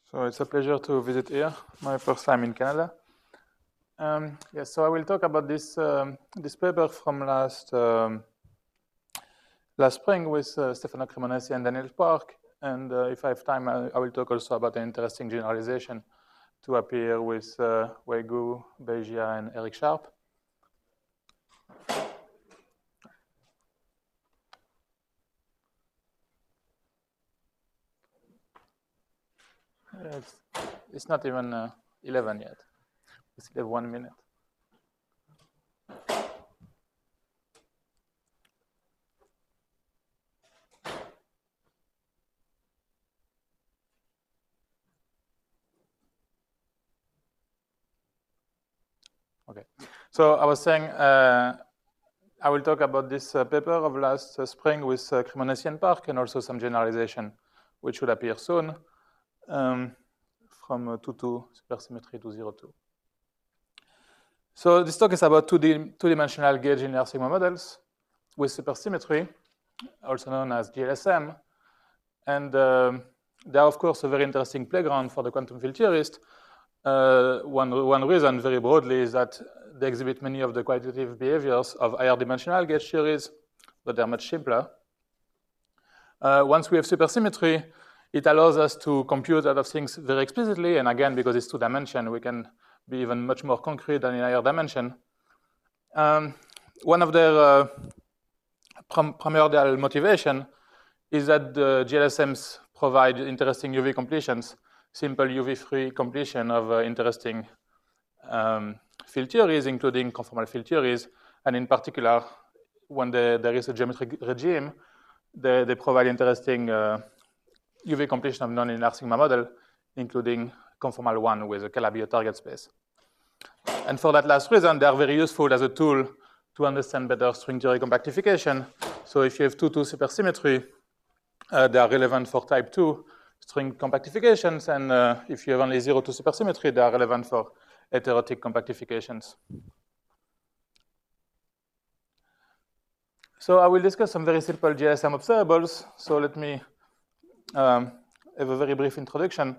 So it's a pleasure to visit here, my first time in Canada. Yes, so I will talk about this paper from last spring with Stefano Cremonesi and Daniel Park. And if I have time, I will talk also about an interesting generalization to appear with Wei Gu, Beijia, and Eric Sharp. It's not even 11 yet. We still have 1 minute. Okay, so I was saying I will talk about this paper of last spring with Cremonesi and Park, and also some generalization, which should appear soon, from 2-2 supersymmetry to 0-2. So this talk is about two-dimensional gauge linear sigma models with supersymmetry, also known as GLSM. And they are, of course, a very interesting playground for the quantum field theorist. One reason, very broadly, is that they exhibit many of the qualitative behaviors of higher dimensional gauge theories, but they're much simpler. Once we have supersymmetry, it allows us to compute a lot of things very explicitly, and again, because it's two-dimension, we can be even much more concrete than in higher dimension. One of their primordial motivation is that the GLSMs provide interesting UV completions, simple UV-free completion of interesting field theories, including conformal field theories, and in particular, when there is a geometric regime, they provide interesting UV completion of non-linear sigma model, including conformal one with a Calabi target space. And for that last reason, they are very useful as a tool to understand better string theory compactification. So if you have 2-2 supersymmetry, they are relevant for type 2 string compactifications, and if you have only 0-2 supersymmetry, they are relevant for heterotic compactifications. So I will discuss some very simple GLSM observables. So let me have a very brief introduction.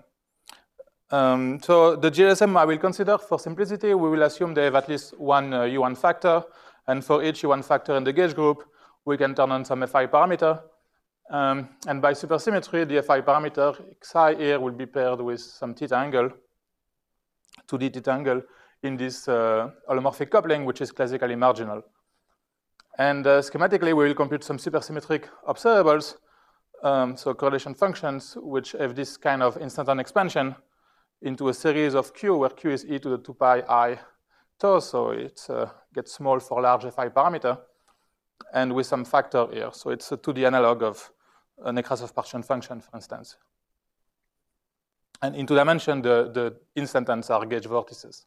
So the GLSM I will consider for simplicity, we will assume they have at least one U1 factor, and for each U1 factor in the gauge group, we can turn on some Fi parameter. And by supersymmetry, the Fi parameter xi here will be paired with some theta angle, 2D theta angle, in this holomorphic coupling, which is classically marginal. And schematically, we will compute some supersymmetric observables, so correlation functions, which have this kind of instanton expansion into a series of Q, where Q is e to the 2 pi I tau, so it gets small for large Fi parameter, and with some factor here. So it's a 2D analog of a Nekrasov-Partian function, for instance. And in 2 dimension, the instantons are gauge vortices.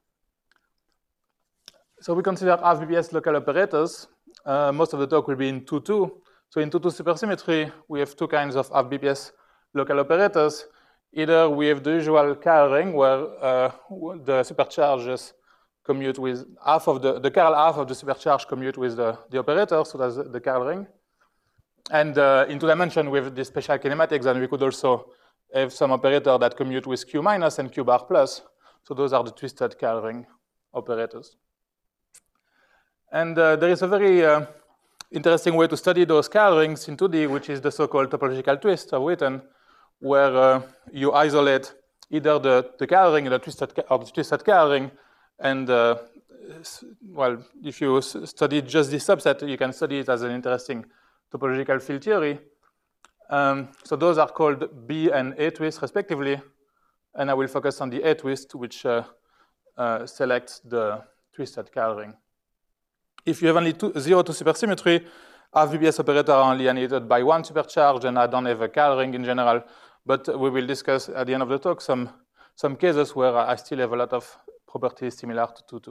So we consider half BBS local operators. Most of the talk will be in 2-2. So in 2-2 supersymmetry, we have two kinds of half BBS local operators. Either we have the usual Carl ring, where the supercharges commute with half of the Carl half of the supercharge commute with the operator, so that's the Carl ring. And in 2 dimension, we have the special kinematics, and we could also have some operator that commute with Q minus and Q bar plus. So those are the twisted Carl ring operators. And there is a very interesting way to study those Carl rings in 2D, which is the so-called topological twist of Witten, where you isolate either the Carl ring or the twisted Carl ring, and well, if you study just this subset, you can study it as an interesting topological field theory. So those are called B and A twist, respectively, and I will focus on the A twist, which selects the twisted Carl ring. If you have only 0-2 supersymmetry, half BBS operators are only annihilated by one supercharge, and I don't have a Carl ring in general, but we will discuss at the end of the talk some cases where I still have a lot of properties similar to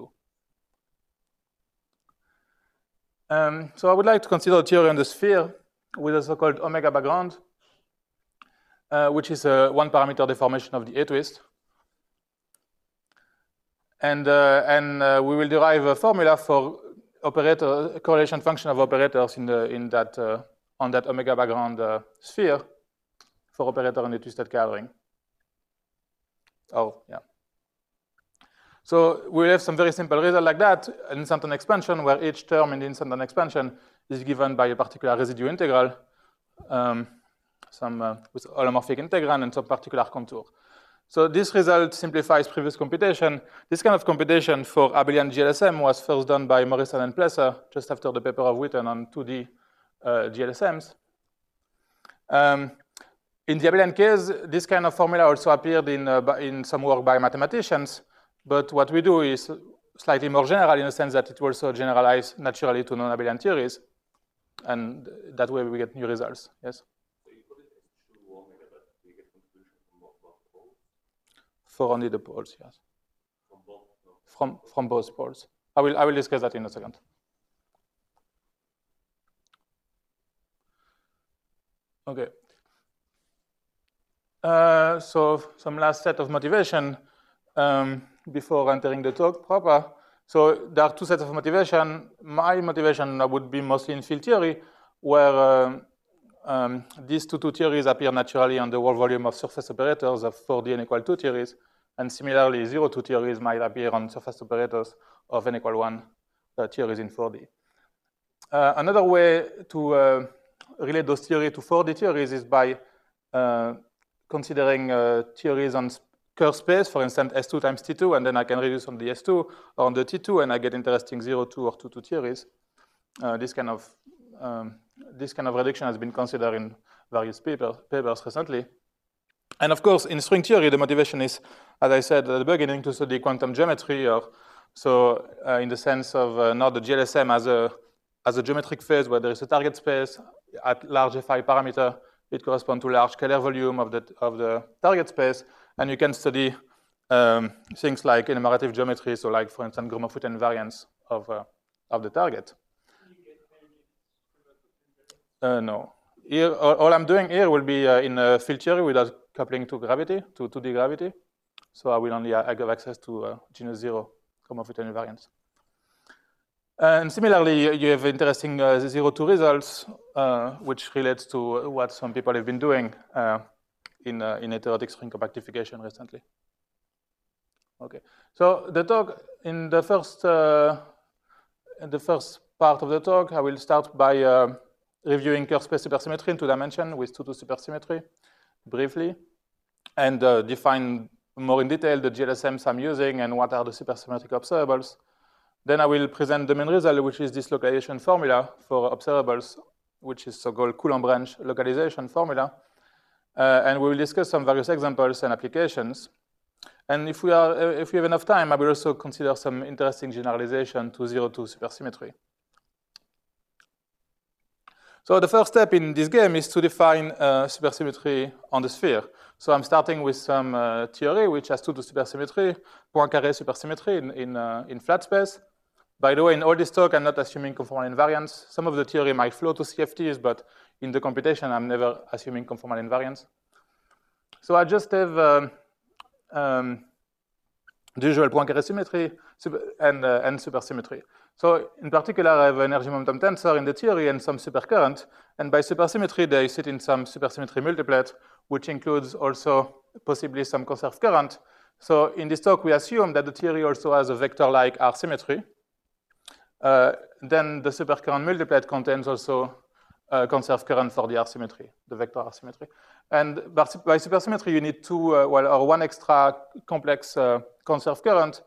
2-2. So I would like to consider a theory on the sphere with a so-called omega background, which is a one-parameter deformation of the A twist. And we will derive a formula for correlation function of operators on that omega background sphere for operator in the twisted Carl ring. Oh, yeah. So we'll have some very simple result like that, an instanton expansion where each term in the instanton expansion is given by a particular residue integral, with holomorphic integrand and some particular contour. So this result simplifies previous computation. This kind of computation for abelian GLSM was first done by Morrison and Plesser just after the paper of Witten on 2D GLSMs. In the abelian case, this kind of formula also appeared in some work by mathematicians, but what we do is slightly more general in the sense that it also generalizes naturally to non-abelian theories, and that way we get new results. Yes? So you put it as 2 omega, but do you get contribution from both poles? For only the poles, yes. From both? No. From both poles. I will discuss that in a second. Okay. So some last set of motivation before entering the talk proper. So there are 2 sets of motivation. My motivation would be mostly in field theory, where these two theories appear naturally on the world volume of surface operators of 4D n equal 2 theories, and similarly 0-2 theories might appear on surface operators of n equal 1 theories in 4D. Another way to relate those theories to 4D theories is by considering theories on Kerr space, for instance, S2 times T2, and then I can reduce on the S2 or on the T2, and I get interesting 0-2 or 2-2 theories. This kind of reduction has been considered in various papers recently. And of course, in string theory, the motivation is, as I said at the beginning, to study quantum geometry, or so in the sense of not the GLSM as a geometric phase where there is a target space at large Fi parameter. It corresponds to large scalar volume of the target space, and you can study things like enumerative geometry, so like, for instance, Gromov-Witten invariance of the target. No. Here, all I'm doing here will be in field theory without coupling to gravity, to 2D gravity. So I will only have access to genus 0 Gromov-Witten invariance. And similarly, you have interesting 0-2 results, which relates to what some people have been doing in heterotic string compactification recently. Okay, so the talk in the first part of the talk, I will start by reviewing Kerr space supersymmetry in 2 dimensions with 2-2 supersymmetry briefly, and define more in detail the GLSMs I'm using and what are the supersymmetric observables. Then I will present the main result, which is this localization formula for observables, which is so-called Coulomb branch localization formula. And we will discuss some various examples and applications. And if we have enough time, I will also consider some interesting generalization to 0-2 supersymmetry. So the first step in this game is to define supersymmetry on the sphere. So I'm starting with some theory which has 2-2 supersymmetry, Poincaré supersymmetry in flat space. By the way, in all this talk, I'm not assuming conformal invariance. Some of the theory might flow to CFTs, but in the computation, I'm never assuming conformal invariance. So I just have the usual Poincaré symmetry and supersymmetry. So in particular, I have an energy momentum tensor in the theory and some supercurrent. And by supersymmetry, they sit in some supersymmetry multiplet, which includes also possibly some conserved current. So in this talk, we assume that the theory also has a vector-like R symmetry. Then the supercurrent multiplet contains also conserved current for the R symmetry, the vector R symmetry. And by supersymmetry, you need one extra complex conserved current,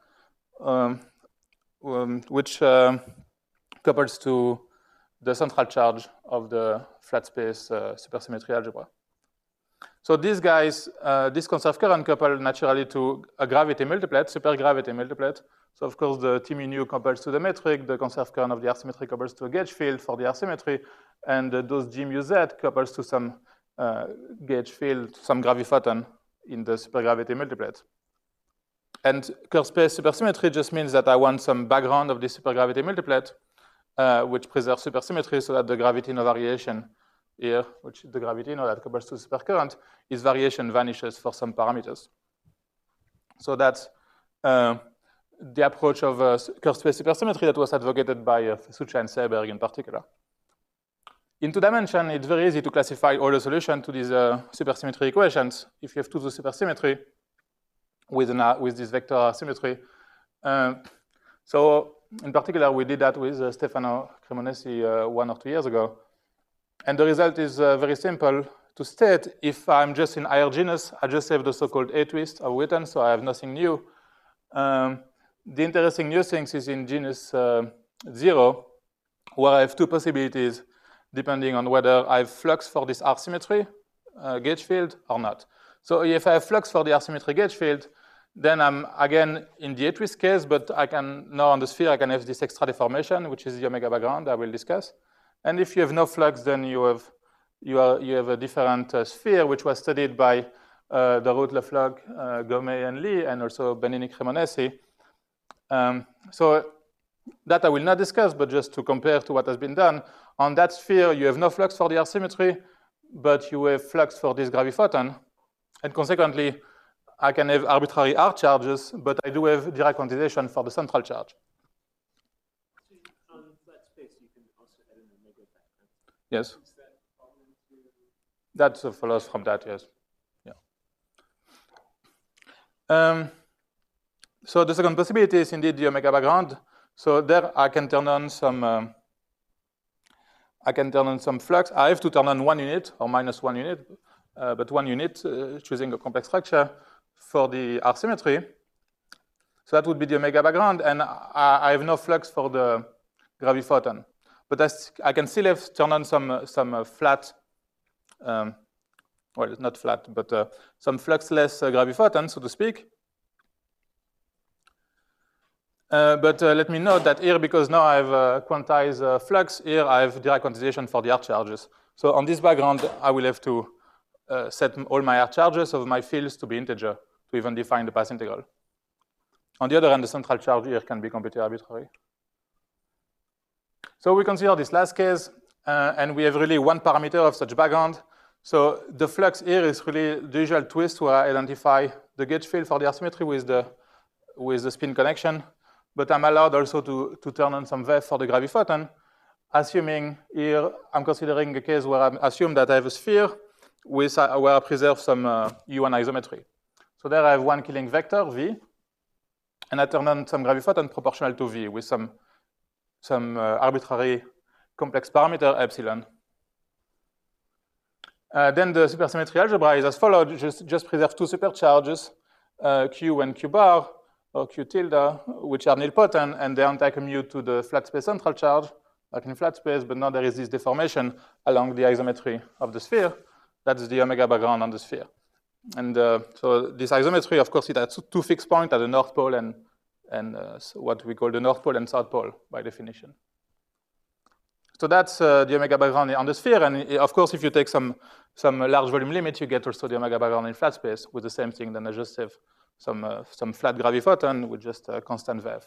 which couples to the central charge of the flat space supersymmetry algebra. So these guys, this conserved current couple naturally to a gravity multiplet, supergravity multiplet. So of course the T mu nu couples to the metric, the conserved current of the R symmetry couples to a gauge field for the R symmetry, and those G mu Z couples to some gauge field, some graviphoton in the supergravity multiplet. And Kerr space supersymmetry just means that I want some background of this supergravity multiplet, which preserves supersymmetry so that the gravity no variation here, which is the gravity that couples to supercurrent, its variation vanishes for some parameters. So that's the approach of Kerr space supersymmetry that was advocated by Sucha and Seiberg in particular. In 2 dimensions, it's very easy to classify all the solutions to these supersymmetry equations. If you have 2-2 supersymmetry, with this vector R symmetry. So in particular, we did that with Stefano Cremonesi 1 or 2 years ago. And the result is very simple to state. If I'm just in higher genus, I just have the so-called A-twist of Witten, so I have nothing new. The interesting new thing is in genus 0, where I have two possibilities depending on whether I have flux for this R symmetry gauge field or not. So if I have flux for the R symmetry gauge field, then I'm again in the A-twist case, but I can now on the sphere I can have this extra deformation, which is the omega background I will discuss. And if you have no flux, then you have a different sphere, which was studied by Darout, Leflog, Gomez, and Lee, and also Benini Cremonesi. So that I will not discuss, but just to compare to what has been done. On that sphere, you have no flux for the R symmetry, but you have flux for this graviphoton. And consequently, I can have arbitrary R charges, but I do have Dirac quantization for the central charge. On flat space, you can also add an omega background. Yes. That follows from that, yes. Yeah. So the second possibility is indeed the omega background. So there I can turn on some flux. I have to turn on 1 unit or minus 1 unit, but 1 unit choosing a complex structure for the R symmetry. So that would be the omega background, and I have no flux for the graviphoton. But I can still have turn on some flat, well, it's not flat, but some fluxless graviphoton, so to speak. But let me note that here, because now I have quantized flux, here I have Dirac quantization for the R charges. So on this background, I will have to set all my R charges of my fields to be integer to even define the path integral. On the other hand, the central charge here can be completely arbitrary. So we consider this last case, and we have really one parameter of such background. So the flux here is really the usual twist where I identify the gauge field for the R symmetry with the spin connection. But I'm allowed also to turn on some VEF for the graviphoton, assuming here I'm considering a case where I assume that I have a sphere with where I preserve some U1 isometry. So there I have one killing vector, V, and I turn on some graviphoton proportional to V with some arbitrary complex parameter epsilon. Then the supersymmetry algebra is as follows. Just preserve two supercharges, Q and Q bar, or Q tilde, which are nilpotent, and they anti-commute to the flat space central charge, like in flat space, but now there is this deformation along the isometry of the sphere. That's the omega background on the sphere. And so this isometry, of course, it has two fixed points at the North Pole and what we call the North Pole and South Pole by definition. So that's the omega background on the sphere, and of course, if you take some large volume limit, you get also the omega background in flat space with the same thing. Then I just have some flat graviphoton with just a constant VEF.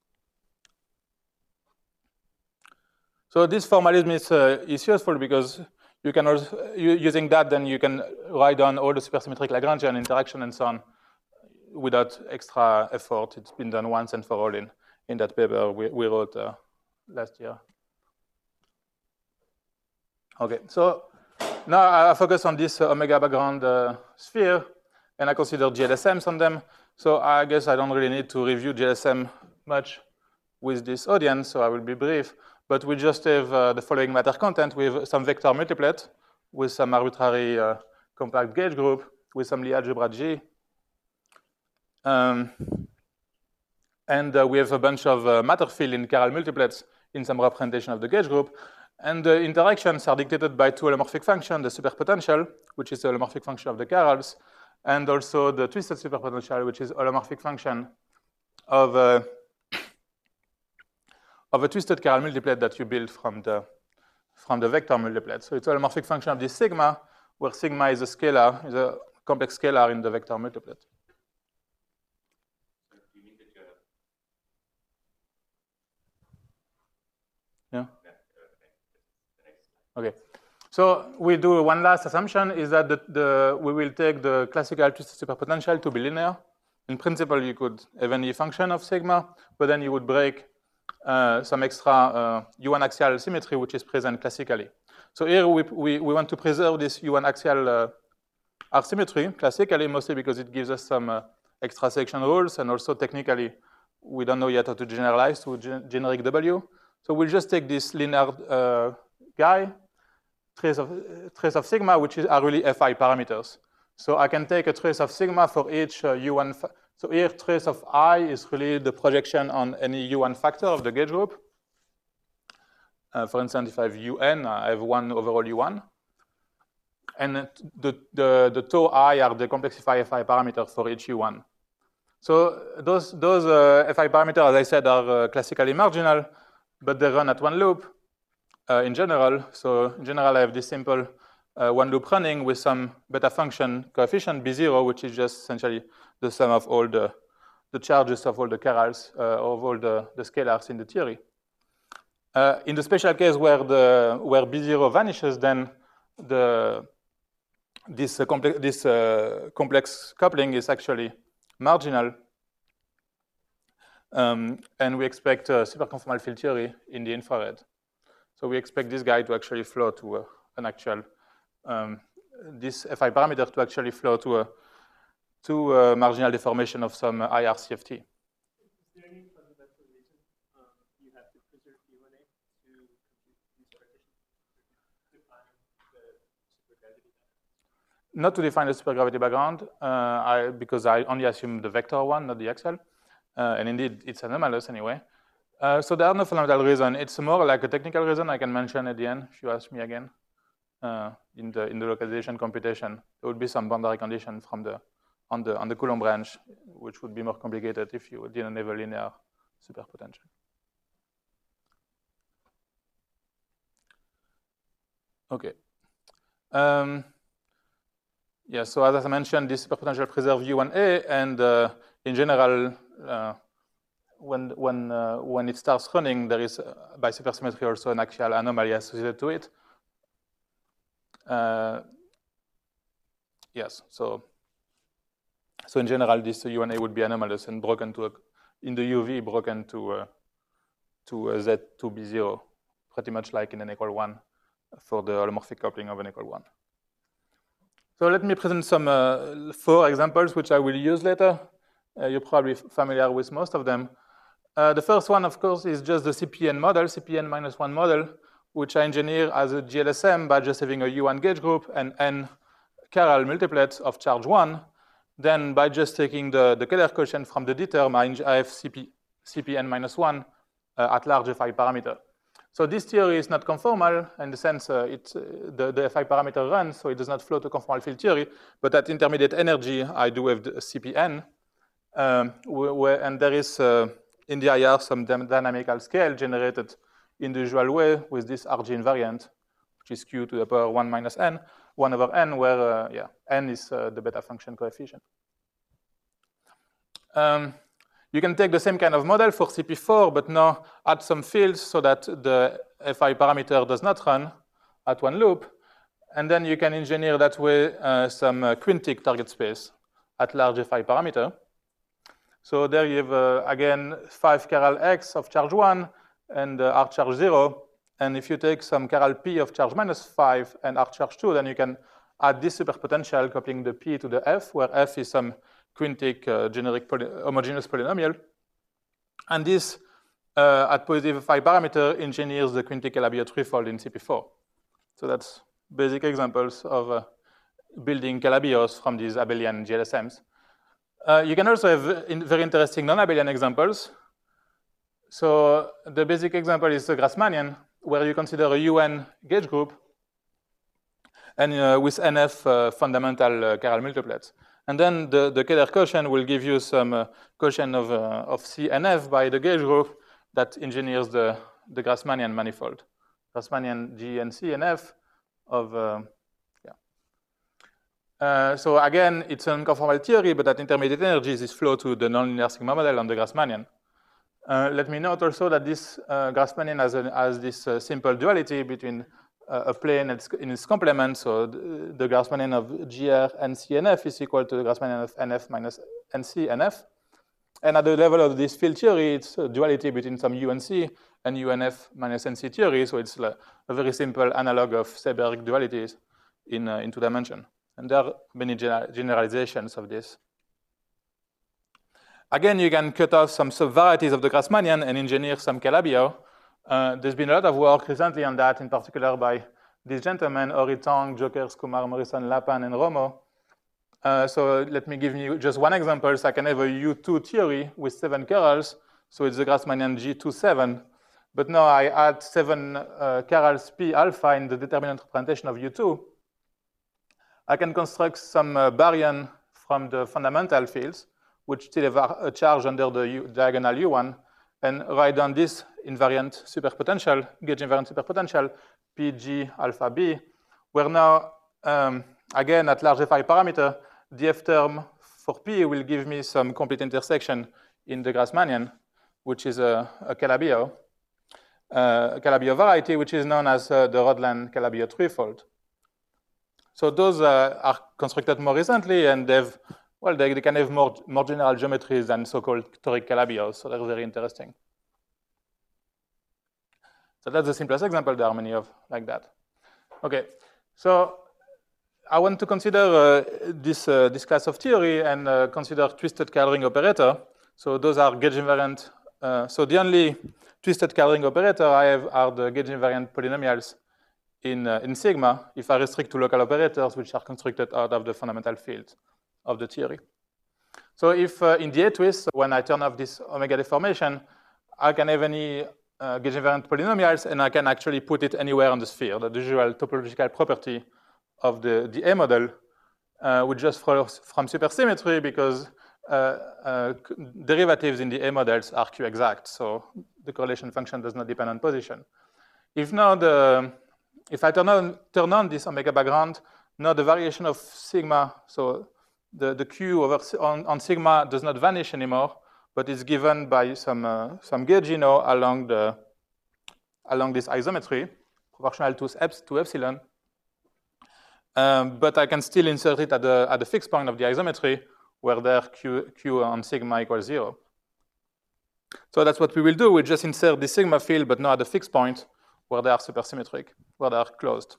So this formalism is useful because you can also, using that, then you can write down all the supersymmetric Lagrangian interaction and so on without extra effort. It's been done once and for all in that paper we wrote last year. Okay, so now I focus on this omega background sphere, and I consider GLSMs on them. So I guess I don't really need to review GLSM much with this audience, so I will be brief. But we just have the following matter content. We have some vector multiplet with some arbitrary compact gauge group with some Lie algebra G. And we have a bunch of matter field in chiral multiplets in some representation of the gauge group. And the interactions are dictated by two holomorphic functions, the superpotential, which is the holomorphic function of the chirals, and also the twisted superpotential, which is a holomorphic function of a twisted chiral multiplet that you build from the vector multiplet. So it's a holomorphic function of this sigma, where sigma is a scalar, is a complex scalar in the vector multiplet. Yeah. Okay. So we do one last assumption is that we will take the classical twisted superpotential to be linear. In principle, you could have any function of sigma, but then you would break some extra U1 axial symmetry, which is present classically. So here we want to preserve this U1 axial R symmetry classically, mostly because it gives us some extra section rules, and also technically, we don't know yet how to generalize to generic W. So we'll just take this linear guy, trace of sigma, which are really Fi parameters. So I can take a trace of sigma for each U1. So here, trace of I is really the projection on any U1 factor of the gauge group. For instance, if I have UN, I have 1 overall U1. And the tau I are the complexify Fi parameter for each U1. So those Fi parameters, as I said, are classically marginal, but they run at one loop in general. So in general, I have this simple one loop running with some beta function coefficient B0, which is just essentially the sum of all the charges of all the chirals, of all the scalars in the theory. In the special case where B0 vanishes, then this complex coupling is actually marginal. And we expect superconformal field theory in the infrared. So we expect this guy to actually flow to an actual, this Fi parameter to actually flow to a marginal deformation of some IR CFT. Is there any fundamental reason you have to preserve UNA to compute these partitions, to define the supergravity background? Not to define the supergravity background, because I only assume the vector one, not the XL. And indeed, it's anomalous anyway. So there are no fundamental reason. It's more like a technical reason I can mention at the end, if you ask me again. In the localization computation, there would be some boundary condition from on the Coulomb branch, which would be more complicated if you didn't have a linear superpotential. Okay. Yeah, so as I mentioned, this superpotential preserves U1A, and in general, when it starts running, there is by supersymmetry also an axial anomaly associated to it. Yes, so in general, this UNA would be anomalous and broken in the UV, broken to Z2B0, pretty much like in n equal 1 for the holomorphic coupling of n equal 1. So let me present some 4 examples, which I will use later. You're probably familiar with most of them. The first one, of course, is just the CPN model, CPN-1 model, which I engineer as a GLSM by just having a U1 gauge group and n chiral multiplets of charge 1. Then by just taking the Keller quotient from the D term, I have CPN-1 at large Fi parameter. So this theory is not conformal in the sense the Fi parameter runs, so it does not flow to conformal field theory. But at intermediate energy, I do have the CPN. And there is in the IR some dynamical scale generated in the usual way with this RG invariant, which is q to the power 1 minus n, 1 over n, where n is the beta function coefficient. You can take the same kind of model for CP4, but now add some fields so that the Fi parameter does not run at one loop. And then you can engineer that way some quintic target space at large Fi parameter. So there you have, again, 5 chiral x of charge 1 and r charge 0. And if you take some chiral p of charge minus 5 and r charge 2, then you can add this superpotential coupling the p to the f, where f is some quintic generic homogeneous polynomial. And this, at positive Fi parameter, engineers the quintic Calabi-Yau threefold in CP4. So that's basic examples of building Calabi-Yaus from these abelian GLSMs. You can also have very interesting non-abelian examples. So the basic example is the Grassmannian, where you consider a UN gauge group and with NF fundamental chiral multiplets. And then the Keller quotient will give you some quotient of CNF by the gauge group that engineers the Grassmannian manifold. Grassmannian G and C and F of, so again, it's an unconformal theory, but at intermediate energies, this flow to the nonlinear sigma model on the Grassmannian. Let me note also that this Grassmannian has this simple duality between a plane in its complement. So the Grassmannian of GR and CNF is equal to the Grassmannian of NF minus NC NF. And at the level of this field theory, it's a duality between some UNC and UNF minus NC theory. So it's a very simple analog of Seberg dualities in two dimension. And there are many generalizations of this. Again, you can cut off some subvarieties of the Grassmannian and engineer some Calabi-Yau. There's been a lot of work recently on that, in particular by these gentlemen, Ori Tong, Jokers, Kumar, Morrison, Lapan, and Romo. So let me give you just one example. So I can have a U2 theory with 7 kernels. So it's the Grassmannian G27. But now I add 7 kernels P alpha in the determinant representation of U2. I can construct some baryon from the fundamental fields, which still have a charge under the diagonal U1, and write down this invariant superpotential, gauge invariant superpotential, PG alpha B, where now, again, at large Fi parameter, the F term for P will give me some complete intersection in the Grassmannian, which is a Calabi-Yau variety, which is known as the Rodland Calabi-Yau threefold. So those are constructed more recently, and they can have more general geometries than so-called toric Calabi-Yaus, so they're very interesting. So that's the simplest example. There are many of like that. Okay, so I want to consider this class of theory and consider twisted coloring operator. So those are gauge invariant. So the only twisted coloring operator I have are the gauge invariant polynomials in sigma if I restrict to local operators which are constructed out of the fundamental field of the theory. So if in the A-twist, when I turn off this omega deformation, I can have any gauge invariant polynomials, and I can actually put it anywhere on the sphere. The usual topological property of the A model, which just follows from supersymmetry because derivatives in the A models are Q-exact, so the correlation function does not depend on position. If I turn on this omega background, now the variation of sigma, so the Q on sigma does not vanish anymore, but is given by some gauge along this isometry, proportional to epsilon. But I can still insert it at the fixed point of the isometry, where there Q on sigma equals 0. So that's what we will do. We just insert the sigma field, but not at the fixed point, where they are supersymmetric, where they are closed.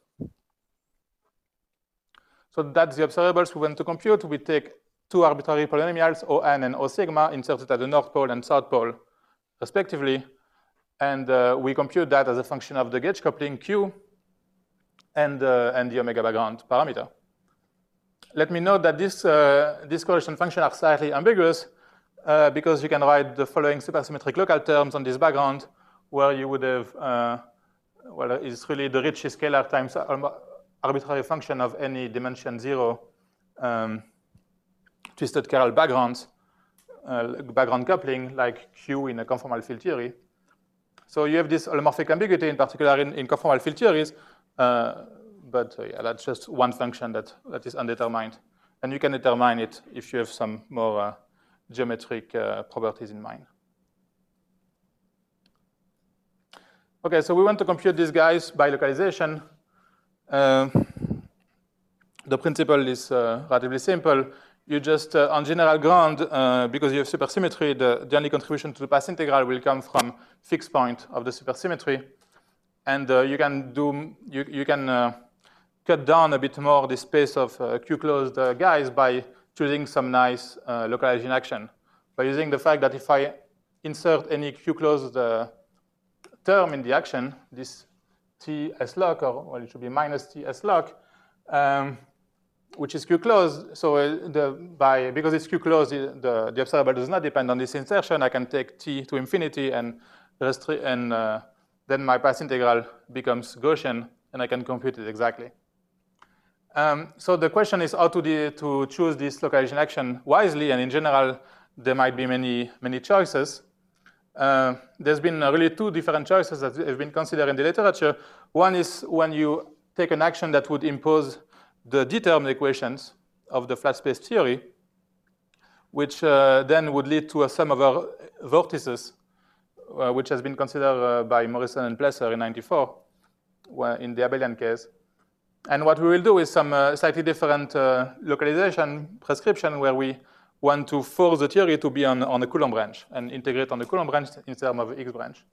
So that's the observables we want to compute. We take 2 arbitrary polynomials, ON and O sigma, inserted at the north pole and south pole, respectively. And we compute that as a function of the gauge coupling Q and the omega background parameter. Let me note that these correlation functions are slightly ambiguous because you can write the following supersymmetric local terms on this background, where you would have, well, it's really the Ricci scalar times arbitrary function of any dimension 0 twisted chiral backgrounds, background coupling, like Q in a conformal field theory. So you have this holomorphic ambiguity, in particular in conformal field theories, but yeah, that's just one function that is undetermined. And you can determine it if you have some more geometric properties in mind. Okay, so we want to compute these guys by localization. The principle is relatively simple. You just, on general ground, because you have supersymmetry, the only contribution to the path integral will come from fixed point of the supersymmetry. And you can cut down a bit more the space of Q-closed guys by choosing some nice localization action. By using the fact that if I insert any Q-closed term in the action, this T-S lock, or well, it should be minus T-S lock, which is Q-closed. So because it's Q-closed, the observable does not depend on this insertion. I can take T to infinity and then my path integral becomes Gaussian, and I can compute it exactly. So the question is how to choose this localization action wisely, and in general, there might be many choices. There's been really 2 different choices that have been considered in the literature. One is when you take an action that would impose the determined equations of the flat space theory, which then would lead to a sum over vortices, which has been considered by Morrison and Plesser in '94 in the Abelian case. And what we will do is some slightly different localization prescription, where we want to force the theory to be on a Coulomb branch and integrate on the Coulomb branch in terms of X branch.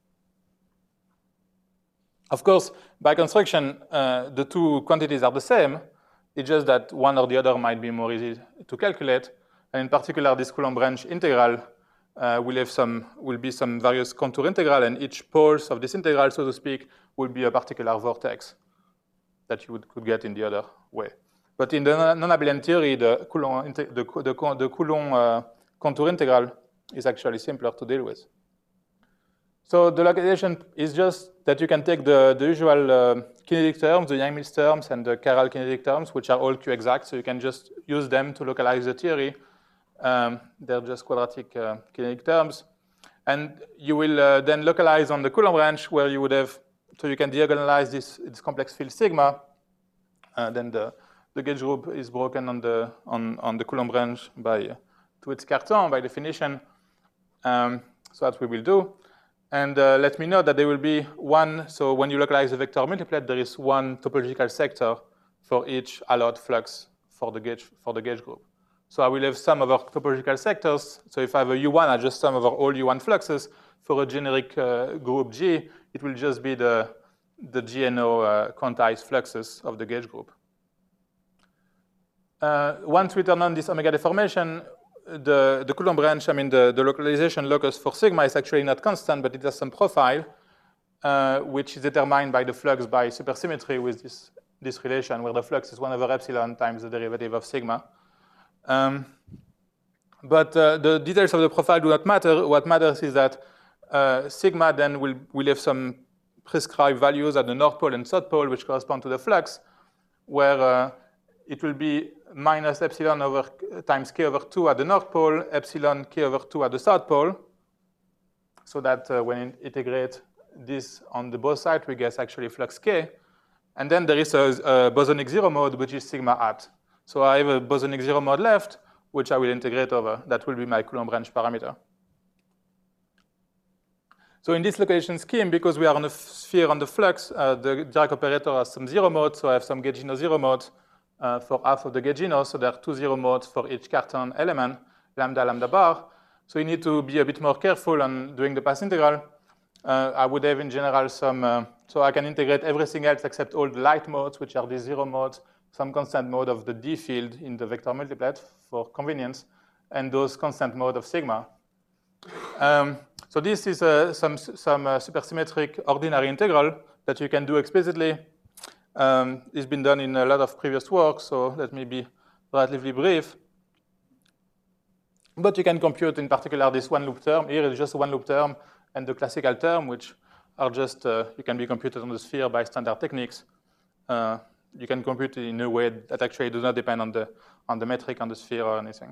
Of course, by construction, the 2 quantities are the same. It's just that one or the other might be more easy to calculate. And in particular, this Coulomb branch integral will be some various contour integral, and each poles of this integral, so to speak, will be a particular vortex that you could get in the other way. But in the non-abelian theory, the Coulomb contour integral is actually simpler to deal with. So the localization is just that you can take the usual kinetic terms, the Yang-Mills terms, and the chiral kinetic terms, which are all Q-exact, so you can just use them to localize the theory. They're just quadratic kinetic terms. And you will then localize on the Coulomb branch, where you would have, so you can diagonalize this complex field sigma. Then the gauge group is broken on the Coulomb branch to its Cartan by definition. So that we will do. And let me note that there will be one, so when you localize the vector multiplet, there is one topological sector for each allowed flux for the gauge group. So I will have sum over topological sectors. So if I have a U1, I just sum over all U1 fluxes. For a generic group G, it will just be the GNO quantized fluxes of the gauge group. Once we turn on this omega deformation, the Coulomb branch, I mean the localization locus for sigma is actually not constant, but it has some profile, which is determined by the flux by supersymmetry with this relation, where the flux is 1 over epsilon times the derivative of sigma. But the details of the profile do not matter. What matters is that sigma then will have some prescribed values at the north pole and south pole, which correspond to the flux, where it will be minus epsilon over times k over 2 at the north pole, epsilon k over 2 at the south pole, so that when we integrate this on the both sides, we get actually flux k. And then there is a bosonic zero mode, which is sigma at. So I have a bosonic zero mode left, which I will integrate over. That will be my Coulomb branch parameter. So in this localization scheme, because we are on a sphere on the flux, the Dirac operator has some zero modes, so I have some Gaugino zero modes for half of the Gaugino, so there are 2 zero modes for each Cartan element, lambda, lambda bar. So you need to be a bit more careful on doing the path integral. I would have in general some, so I can integrate everything else except all the light modes, which are these zero modes, some constant mode of the D field in the vector multiplet for convenience, and those constant mode of sigma. So this is some supersymmetric ordinary integral that you can do explicitly. It's been done in a lot of previous work, so let me be relatively brief. But you can compute in particular this one loop term. Here is just one loop term and the classical term, which are just, you can be computed on the sphere by standard techniques. You can compute it in a way that actually does not depend on the metric on the sphere or anything.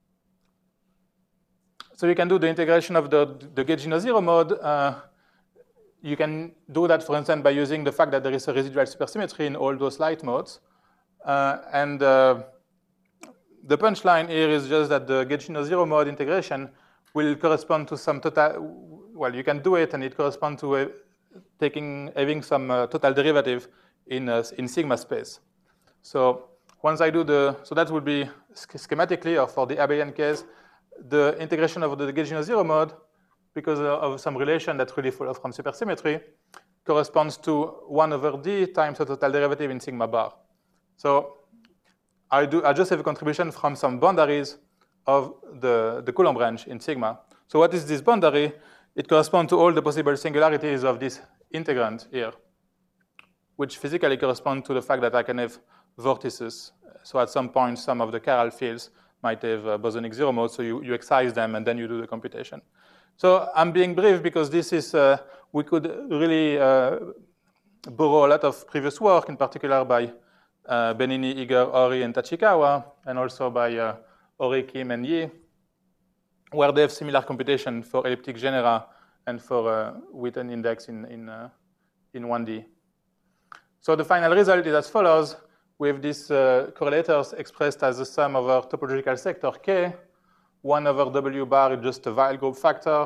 So you can do the integration of the Gaugino zero mode. You can do that, for instance, by using the fact that there is a residual supersymmetry in all those light modes. The punchline here is just that the Gaugino zero mode integration will correspond to some total, well, you can do it, and it corresponds to having some total derivative in sigma space. So once I do so that would be schematically, or for the abelian case, the integration of the Gaugino zero mode, because of some relation that really follows from supersymmetry, corresponds to 1 over d times the total derivative in sigma bar. So I just have a contribution from some boundaries of the Coulomb branch in sigma. So what is this boundary? It corresponds to all the possible singularities of this integrand here, which physically correspond to the fact that I can have vortices. So at some point, some of the chiral fields might have a bosonic zero mode, so you excise them, and then you do the computation. So I'm being brief because this is, we could really borrow a lot of previous work, in particular by Benini, Iger, Ori, and Tachikawa, and also by Ori, Kim, and Yi, where they have similar computation for elliptic genera and for Witten index in 1D. So the final result is as follows. We have these correlators expressed as the sum over topological sector K. 1 over W bar is just a Weyl group factor.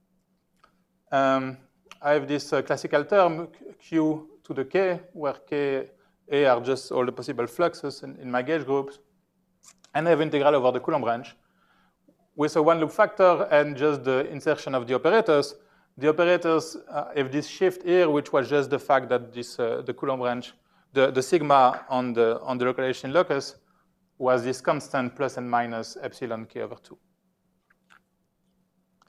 I have this classical term, Q to the K, where K, A are just all the possible fluxes in my gauge groups. And I have integral over the Coulomb branch with a one loop factor and just the insertion of the operators. The operators have this shift here, which was just the fact that this the Coulomb branch, the sigma on the localization locus was this constant plus and minus epsilon k over 2.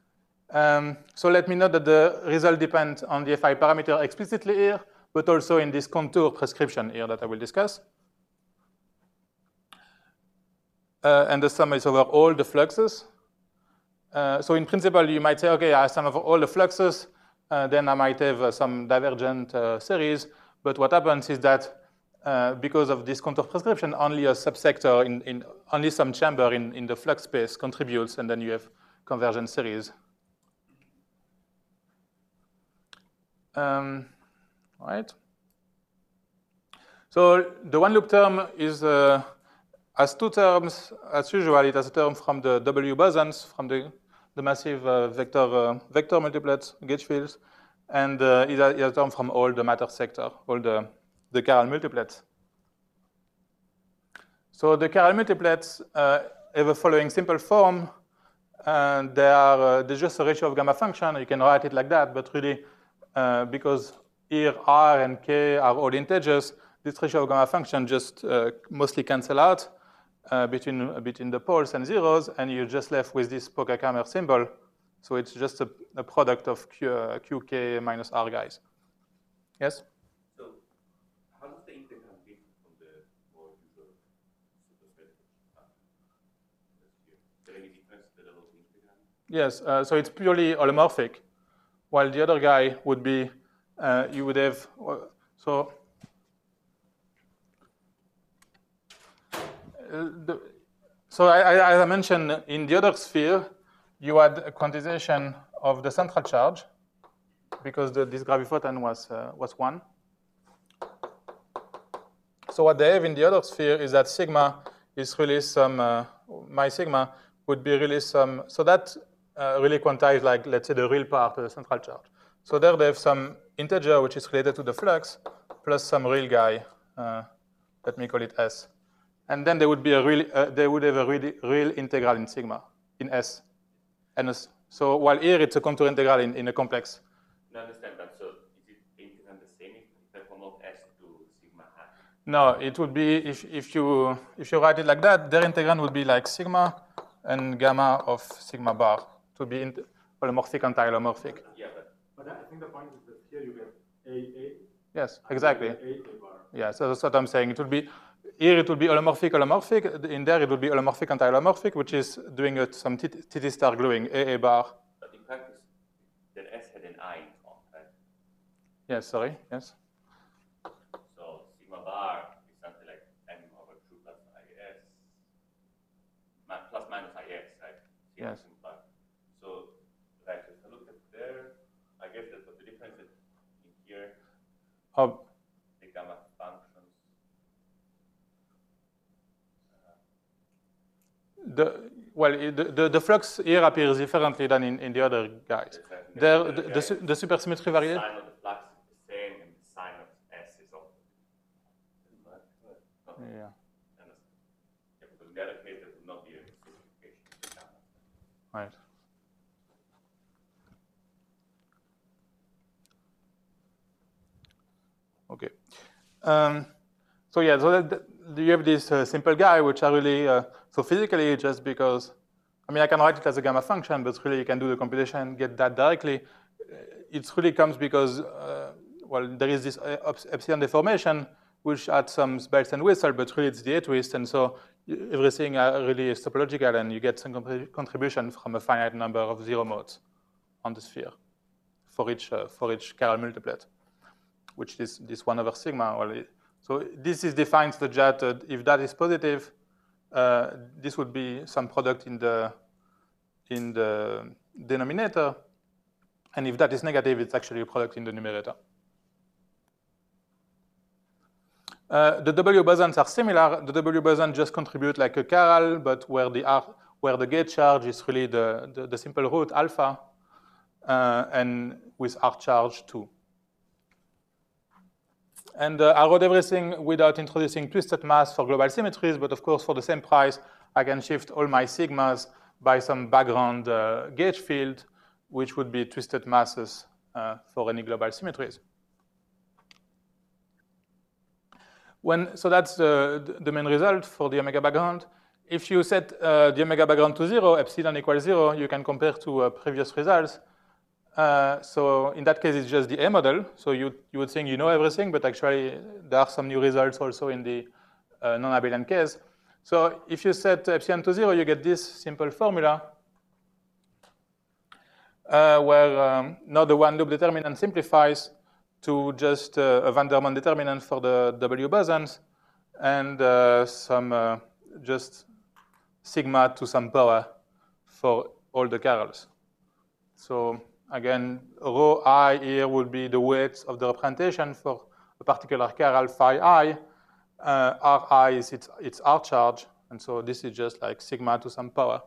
So let me note that the result depends on the Fi parameter explicitly here, but also in this contour prescription here that I will discuss. And the sum is over all the fluxes. So in principle, you might say, okay, I sum over all the fluxes, then I might have some divergent series. But what happens is that because of this contour prescription, only a subsector in only some chamber in the flux space contributes, and then you have convergent series. Right. So the one loop term is has two terms as usual. It has a term from the W bosons from the massive vector multiplets gauge fields, and it has a term from all the matter sector, all the chiral multiplets. So the chiral multiplets have a following simple form, and they're just a ratio of gamma function. You can write it like that, but really, because here R and K are all integers, this ratio of gamma function just mostly cancel out between the poles and zeros, and you're just left with this Poca-Kramer symbol. So it's just a product of QK minus R guys. Yes? So how does the integrand differ from the more usual supersymmetric? Is there any difference to the level of integrand? Yes, so it's purely holomorphic, while the other guy would be, you would have, so as I mentioned, in the other sphere, you had a quantization of the central charge because this graviphoton was 1. So what they have in the other sphere is that sigma is really some, my sigma would be really some, so that really quantized, like, let's say, the real part of the central charge. So there they have some integer which is related to the flux plus some real guy, let me call it S. And then there would be they would have a real integral in sigma, in S. And so while here it's a contour integral in a complex. No, I understand, but so is it integrand the same if I promote S to sigma hat? No, it would be, if you write it like that, their integrand would be like sigma and gamma of sigma bar. It would be holomorphic, anti-holomorphic. Yeah, but I think the point is that here you get A. Yes, exactly. A bar. Yeah, so that's what I'm saying. It would be, here it would be holomorphic. In there it would be holomorphic, anti-holomorphic, which is doing some TT star gluing, A bar. but in practice, that S had an I in front, right? Yes, sorry, yes. So sigma bar is something like M over 2 plus IS, plus minus IS, right? Sigma Yes. sigma bar. So, right, if I look at there, I guess that the difference in here, Oh, the gamma functions. the flux here appears differently than in the other guys. There, the supersymmetry The variation. sign of the flux is the same, and the sign of S is also. Yeah. Yeah, because in the other case, there would not be a simplification of the gamma. Right. Okay. So yeah, so you have this simple guy, which are really, so physically, just because, I mean, I can write it as a gamma function, but really you can do the computation and get that directly. It really comes because, well, there is this epsilon deformation, which adds some bells and whistles, but really it's the A-twist, and so everything really is topological, and you get some contribution from a finite number of zero modes on the sphere for each chiral multiplet, which is this 1 over sigma. Well, so this is defines the jet. If that is positive, this would be some product in the denominator, and if that is negative, it's actually a product in the numerator. The W bosons are similar. The W boson just contribute like a chiral, but where the gate charge is really the simple root alpha, and with R charge 2. And I wrote everything without introducing twisted mass for global symmetries, but of course, for the same price, I can shift all my sigmas by some background gauge field, which would be twisted masses for any global symmetries. So that's the main result for the omega background. if you set the omega background to 0, epsilon equals 0, you can compare to previous results. So in that case, it's just the A model. So you would think you know everything, but actually there are some new results also in the non-abelian case. So if you set epsilon to 0, you get this simple formula where now the one-loop determinant simplifies to just a van der Monde determinant for the W bosons and some just sigma to some power for all the Carols. So again, rho I here would be the weight of the representation for a particular Carol phi I. Ri is its R charge, and so this is just like sigma to some power.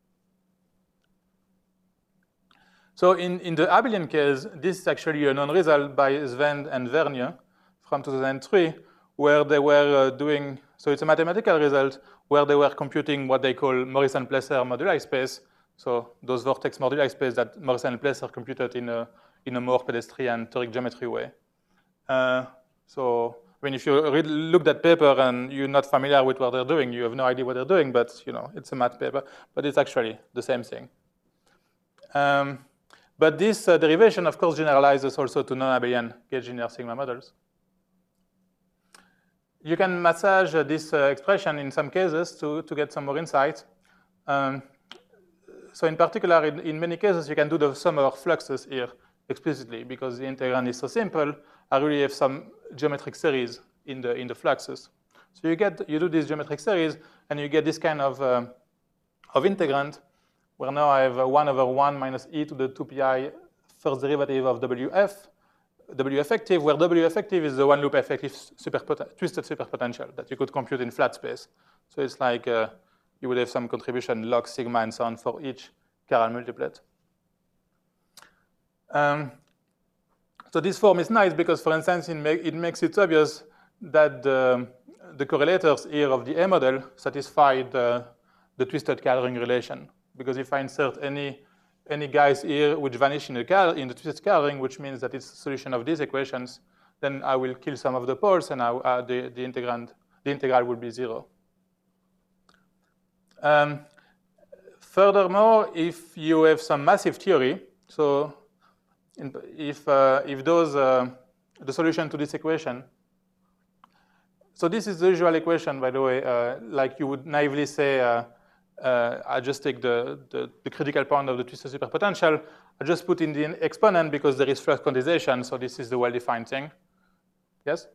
So in the abelian case, this is actually a known result by Svend and Vernier from 2003, where they were doing, so it's a mathematical result where they were computing what they call Morrison-Placer moduli space, so those vortex moduli space that Morrison and Placer computed in a more pedestrian toric geometry way. So I mean, if you look at that paper and you're not familiar with what they're doing, you have no idea what they're doing, but it's a math paper, but it's actually the same thing. But this derivation, of course, generalizes also to non-abelian gauge linear sigma models. You can massage this expression in some cases to get some more insight. So in particular, in many cases, you can do the sum of fluxes here explicitly because the integrand is so simple. I really have some geometric series in the fluxes. So you do this geometric series, and you get this kind of integrand, where now I have 1 over 1 minus e to the 2 pi first derivative of WF, W effective, where W effective is the one loop effective twisted superpotential that you could compute in flat space. So it's like you would have some contribution log sigma and so on for each chiral multiplet. So this form is nice because, for instance, it makes it obvious that the correlators here of the A model satisfy the twisted chiral ring relation. Because if I insert any guys here which vanish in the twisted chiral ring, which means that it's a solution of these equations, then I will kill some of the poles, and the integral will be 0. Furthermore, if you have some massive theory, so if the solution to this equation, so this is the usual equation, by the way, like you would naively say. I just take the critical point of the twisted superpotential. I just put in the exponent because there is flux quantization, so this is the well-defined thing. Yes?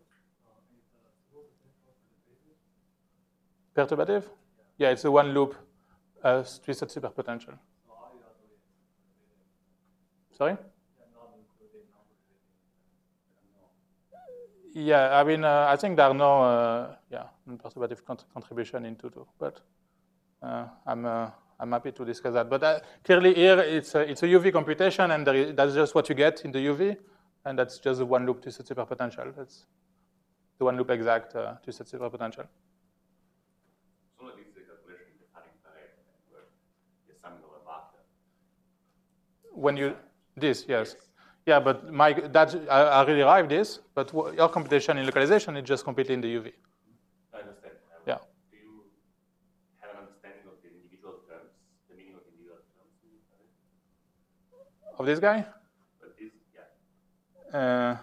Perturbative? Yeah, it's a one-loop twisted superpotential. Sorry? Yeah, I mean, I think there are no non-perturbative contribution in 2-2, but I'm happy to discuss that. But clearly here it's a UV computation, and that's just what you get in the UV, and that's just the one loop twisted superpotential. That's the one loop exact twisted superpotential. So this is the calculation defining Pareto, where the sum of a vector. When you yes. Yeah, but I really derived this, but your computation in localization is just completely in the UV. I understand. Yeah. Do you have an understanding of the individual terms, the meaning of individual terms in Pareto? Of this guy? But this, yeah.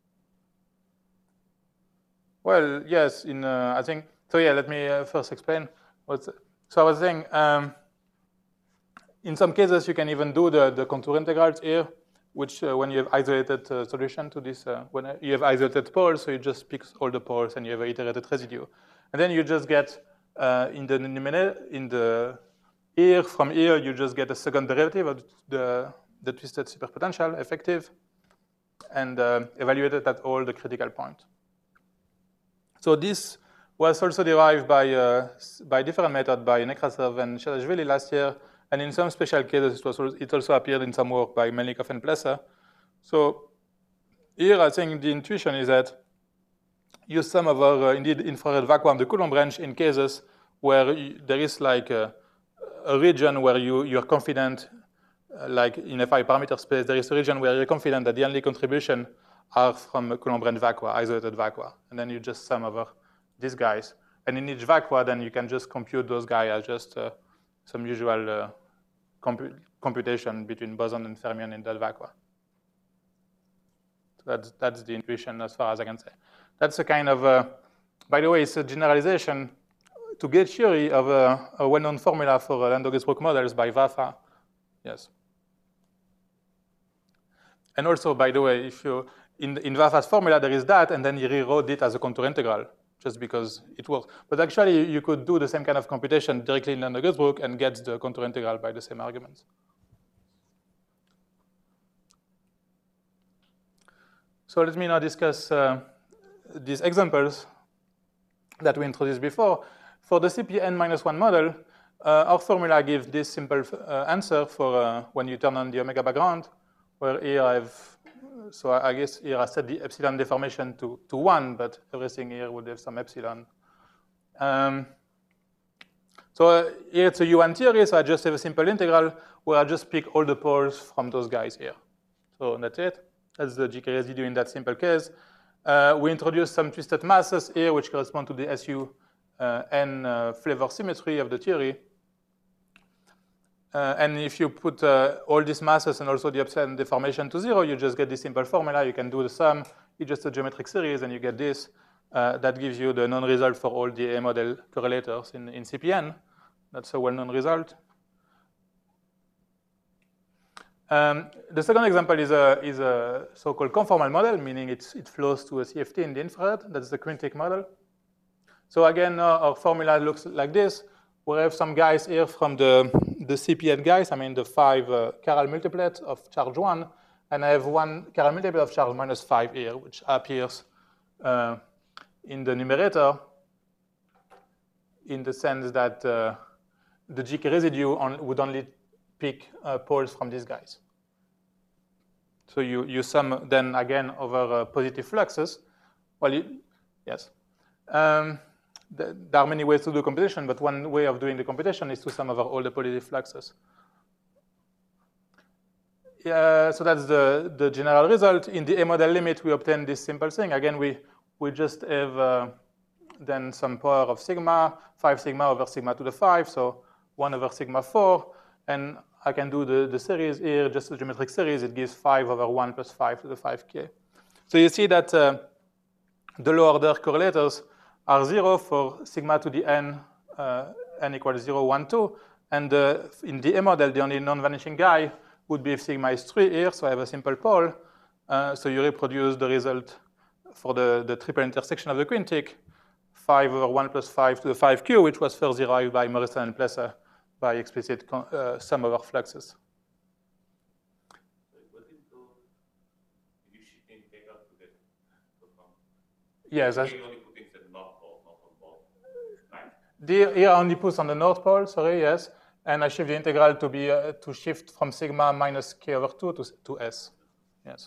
Well, yes. I think so. Yeah. Let me first explain. So I was saying, in some cases, you can even do the contour integrals here, which when you have isolated solution to this, when you have isolated poles, so you just pick all the poles and you have an iterated residue. And then you just get, from here, you just get a second derivative of the twisted superpotential effective and evaluated at all the critical points. So this was also derived by different method by Nekrasov and Shatashvili last year. And in some special cases, it also appeared in some work by Melnikov and Placer. So here, I think the intuition is that you sum over, indeed, infrared vacuum, the Coulomb range in cases where there is like a region where you're confident, like in a 5-parameter space, there is a region where you're confident that the only contribution are from Coulomb range vacua, isolated vacua. And then you just sum over these guys. And in each vacua, then you can just compute those guys as just some usual computation between boson and fermion in that vacua. So that's the intuition as far as I can say. That's a kind of, by the way, it's a generalization to gauge theory of a well-known formula for Landau-Guessbrook models by Vafa. Yes. And also, by the way, if you in Vafa's formula, there is that, and then he rewrote it as a contour integral, just because it works. But actually, you could do the same kind of computation directly in Landau-Guessbrook and get the contour integral by the same arguments. So let me now discuss these examples that we introduced before. For the CPN-1 model, our formula gives this simple answer for when you turn on the omega background, where here so I guess here I set the epsilon deformation to 1, but everything here would have some epsilon. So here it's a U1 theory, so I just have a simple integral where I just pick all the poles from those guys here. So that's it. That's the GK residue in that simple case. We introduce some twisted masses here, which correspond to the SU n flavor symmetry of the theory. And if you put all these masses and also the epsilon deformation to 0, you just get this simple formula. You can do the sum. It's just a geometric series, and you get this. That gives you the known result for all the A model correlators in CPN. That's a well-known result. The second example is a so-called conformal model, meaning it flows to a CFT in the infrared. That's the quintic model. So again, our formula looks like this. We have some guys here from the CPN guys, I mean the 5 chiral multiplet of charge 1, and I have 1 chiral multiplet of charge -5 here, which appears in the numerator in the sense that the GK residue would only pick poles from these guys. So you sum then again over positive fluxes. Well, yes. There are many ways to do computation, but one way of doing the computation is to sum over all the positive fluxes. So that's the general result. In the A model limit, we obtain this simple thing. Again, we just have then some power of sigma, 5 sigma over sigma to the 5, so 1 over sigma 4. And I can do the series here, just a geometric series. It gives 5 over 1 plus 5 to the 5k. So you see that the lower order correlators are 0 for sigma to the n, n equals 0, 1, 2. And in the A model, the only non-vanishing guy would be if sigma is 3 here, so I have a simple pole. So you reproduce the result for the triple intersection of the quintic, 5 over 1 plus 5 to the 5q, which was first derived by Morrison and Plesser by explicit sum over fluxes. So what is you shift in integral to get Yes. only putting the north pole, not on both. Right. Here I only put on the north pole, sorry, yes. And I shift the integral to be to shift from sigma minus k over 2 to s. Yes.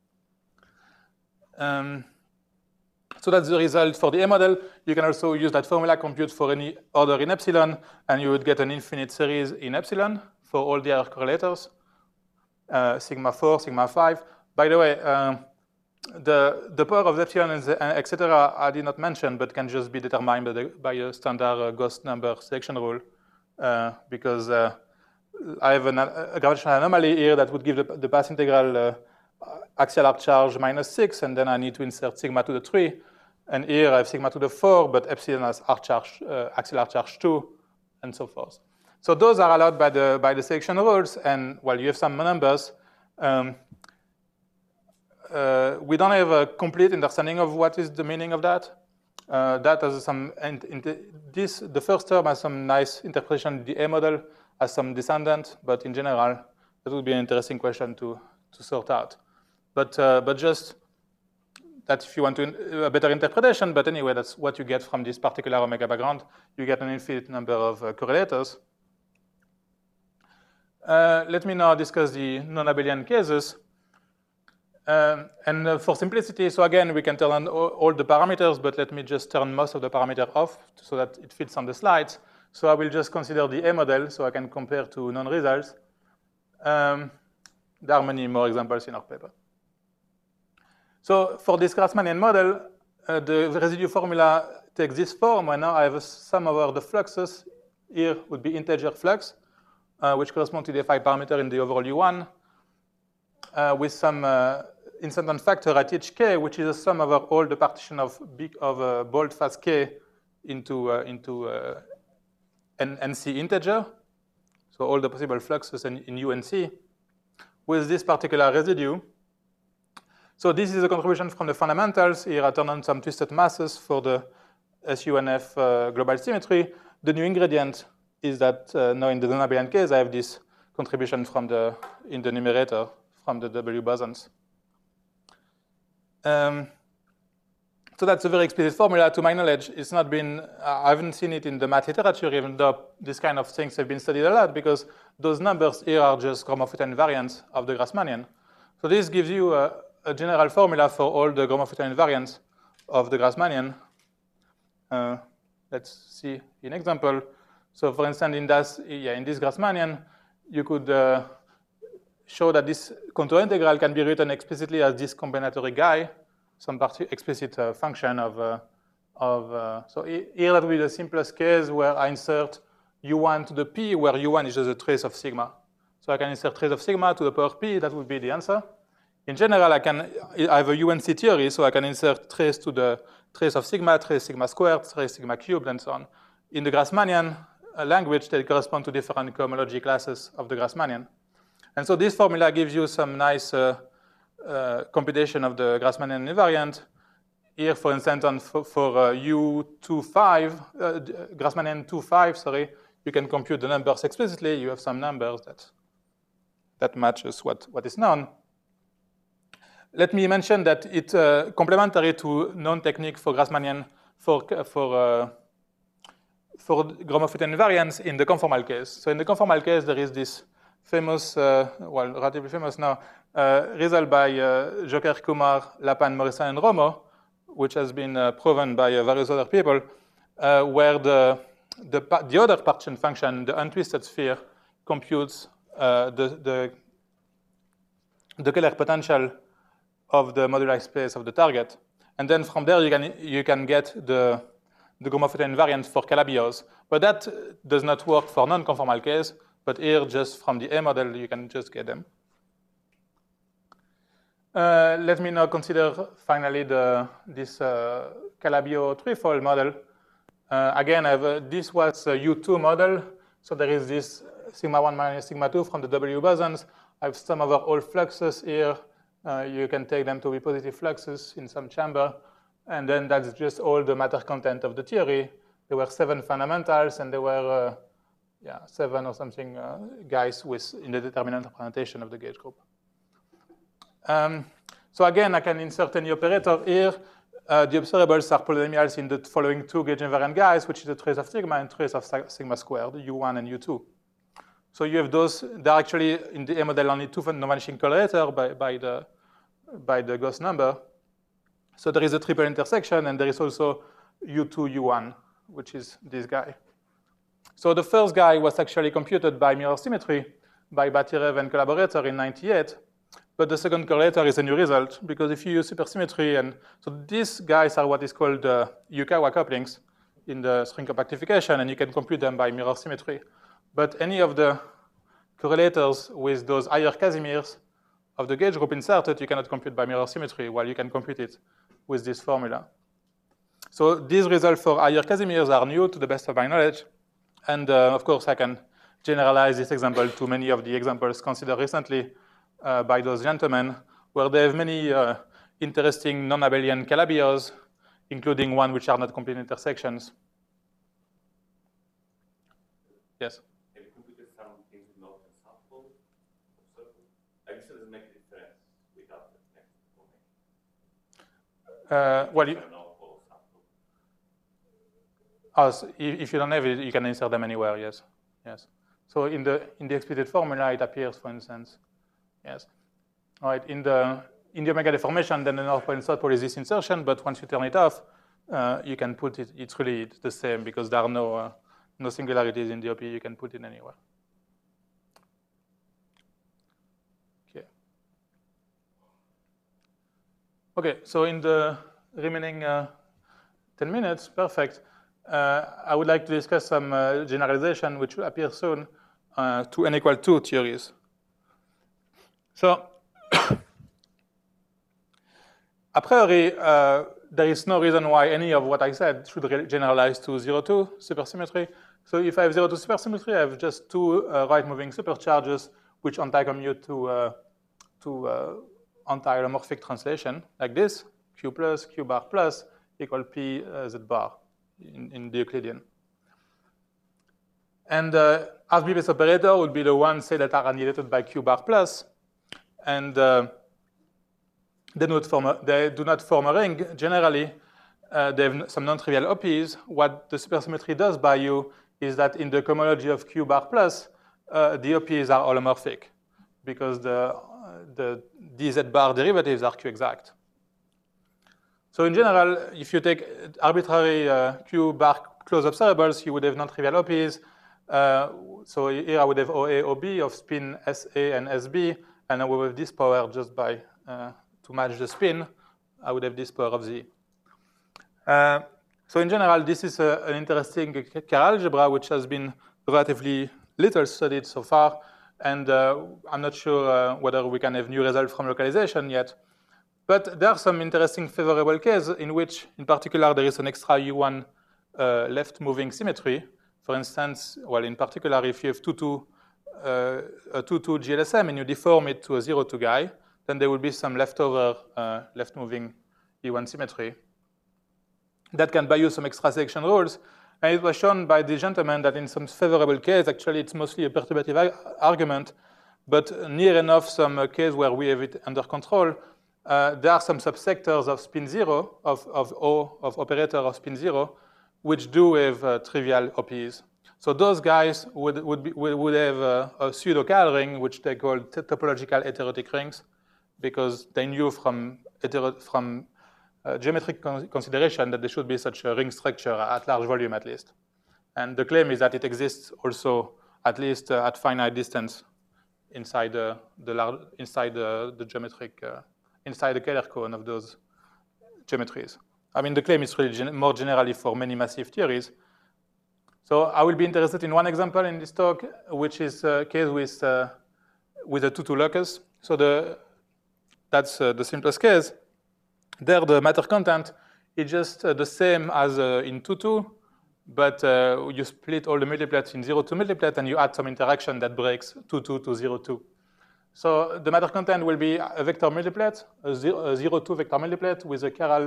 So that's the result for the A model. You can also use that formula, compute for any order in epsilon, and you would get an infinite series in epsilon for all the other correlators, sigma 4, sigma 5. By the way, the power of epsilon and etc. I did not mention, but can just be determined by a standard Gauss number selection rule, because I have a gravitational anomaly here that would give the path integral axial arc charge -6, and then I need to insert sigma to the 3. And here I have sigma to the 4, but epsilon has arc charge, axial arc charge 2, and so forth. So those are allowed by the selection rules, and while you have some numbers, we don't have a complete understanding of what is the meaning of that. That has some, the first term has some nice interpretation. The A model has some descendant, but in general, that would be an interesting question to sort out. But just that if you want a better interpretation, but anyway, that's what you get from this particular omega background. You get an infinite number of correlators. Let me now discuss the non-abelian cases. And for simplicity, so again, we can turn on all the parameters, but let me just turn most of the parameters off so that it fits on the slides. So I will just consider the A model so I can compare to known results. There are many more examples in our paper. So for this Grassmannian model, the residue formula takes this form, where now I have a sum over the fluxes. Here would be integer flux, which correspond to the phi parameter in the overall U1, with some incident factor at each k, which is a sum over all the partition of bold fast k into an NC integer, so all the possible fluxes in U and C, with this particular residue. So this is a contribution from the fundamentals. Here I turn on some twisted masses for the SUNF global symmetry. The new ingredient is that now in the non-abelian case, I have this contribution from in the numerator from the W bosons. So that's a very explicit formula. To my knowledge, it's not been, I haven't seen it in the math literature, even though this kind of things have been studied a lot, because those numbers here are just Gromov-Hutten invariants of the Grassmannian. So this gives you a general formula for all the Gromov-Hutten invariants of the Grassmannian. Let's see an example. So for instance, in this Grassmannian, you could show that this contour integral can be written explicitly as this combinatory guy, some explicit function so here that will be the simplest case where I insert U1 to the P, where U1 is just a trace of sigma. So I can insert trace of sigma to the power P, that would be the answer. In general, I have a UNC theory, so I can insert trace to the trace of sigma, trace sigma squared, trace sigma cubed, and so on. In the Grassmannian language, they correspond to different cohomology classes of the Grassmannian. And so this formula gives you some nice computation of the Grassmannian invariant. Here, for instance, for U25, Grassmannian 2.5, sorry, you can compute the numbers explicitly. You have some numbers that matches what is known. Let me mention that it's complementary to known technique for Grassmannian for Gromov-Hutten invariance in the conformal case. So in the conformal case, there is this famous, relatively famous now, result by Joker, Kumar, Lapan, Morrison, and Romo, which has been proven by various other people, where the other partition function, the untwisted sphere, computes the Keller potential of the moduli space of the target. And then from there, you can get the Gromov-Hutten invariant for Calabi-Yau. But that does not work for non-conformal case. But here, just from the A model, you can just get them. Let me now consider finally this Calabi-Yau threefold model. Again, this was a U2 model. So there is this sigma 1 minus sigma 2 from the W bosons. I have sum over all fluxes here. You can take them to be positive fluxes in some chamber. And then that's just all the matter content of the theory. There were 7 fundamentals, and there were 7 or something guys in the determinant representation of the gauge group. So again, I can insert any operator here. The observables are polynomials in the following 2 gauge invariant guys, which is the trace of sigma and trace of sigma squared, U1 and U2. So you have those. They're actually in the A model only 2 non-vanishing correlator by the Gauss number. So there is a triple intersection, and there is also U2, U1, which is this guy. So the first guy was actually computed by mirror symmetry by Batirev and collaborator in 1998. But the second correlator is a new result, because if you use supersymmetry, and so these guys are what is called Yukawa couplings in the string compactification, and you can compute them by mirror symmetry. But any of the correlators with those higher Casimirs of the gauge group inserted, you cannot compute by mirror symmetry, while you can compute it with this formula. So these results for higher Casimirs are new to the best of my knowledge. And of course, I can generalize this example to many of the examples considered recently by those gentlemen, where they have many interesting non-abelian Calabi-Yaus, including one which are not complete intersections. Yes? Have you computed some things with north and south pole of circle? I guess it doesn't make a difference without the next formation. Well, North pole, south pole. So if you don't have it, you can insert them anywhere. Yes, yes. So in the explicit formula, it appears, for instance. Yes. All right. In the omega deformation, then the north pole and south pole is this insertion. But once you turn it off, you can put it. It's really the same, because there are no singularities in the OP. You can put it anywhere. Okay. Okay. So in the remaining 10 minutes, perfect. I would like to discuss some generalization, which will appear soon, to n equal 2 theories. So, a priori, there is no reason why any of what I said should generalize to 0-2 supersymmetry. So if I have 0-2 supersymmetry, I have just two right-moving supercharges which anti-commute to anti-holomorphic translation, like this: Q plus, Q bar plus equal P Z bar in the Euclidean. And RBPS operator would be the ones, say, that are annihilated by Q bar plus, and they do not form a ring. Generally, they have some non-trivial OPs. What the supersymmetry does by you is that in the cohomology of Q bar plus, the OPs are holomorphic because the dz bar derivatives are Q exact. So in general, if you take arbitrary Q bar closed observables, you would have non-trivial OPs. So here I would have OA, OB of spin SA and SB, and I would have this power just by to match the spin. I would have this power of Z. So in general, this is an interesting Kerr algebra, which has been relatively little studied so far. And I'm not sure whether we can have new results from localization yet. But there are some interesting favorable cases in which, in particular, there is an extra U1 left-moving symmetry. For instance, well, in particular, if you have a 2-2 GLSM and you deform it to a 0-2 guy, then there will be some leftover left-moving E1 symmetry. That can buy you some extra selection rules. And it was shown by the gentleman that in some favorable case, actually it's mostly a perturbative argument, but near enough some case where we have it under control, there are some subsectors of spin 0, of operator of spin 0, which do have trivial OPs. So those guys would have a pseudo-Kerr ring, which they call topological heterotic rings, because they knew from geometric consideration that there should be such a ring structure at large volume at least. And the claim is that it exists also at least at finite distance inside the geometric, inside the Kähler cone of those geometries. I mean, the claim is really more generally for many massive theories. So I will be interested in one example in this talk, which is a case with a 2-2 locus. So that's the simplest case. There, the matter content is just the same as in 2-2, but you split all the multiplets in 0-2 multiplet, and you add some interaction that breaks 2-2 to 0-2. So the matter content will be a vector multiplet, a 0-2 vector multiplet with a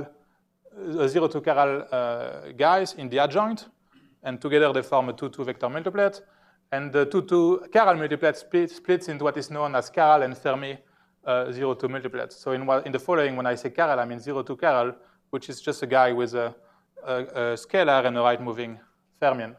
0-2 chiral guys in the adjoint, and together they form a 2-2 vector multiplet. And the 2-2 chiral multiplet splits into what is known as chiral and Fermi 0-2 multiplets. So in the following, when I say chiral, I mean 0-2 chiral, which is just a guy with a scalar and a right-moving fermion.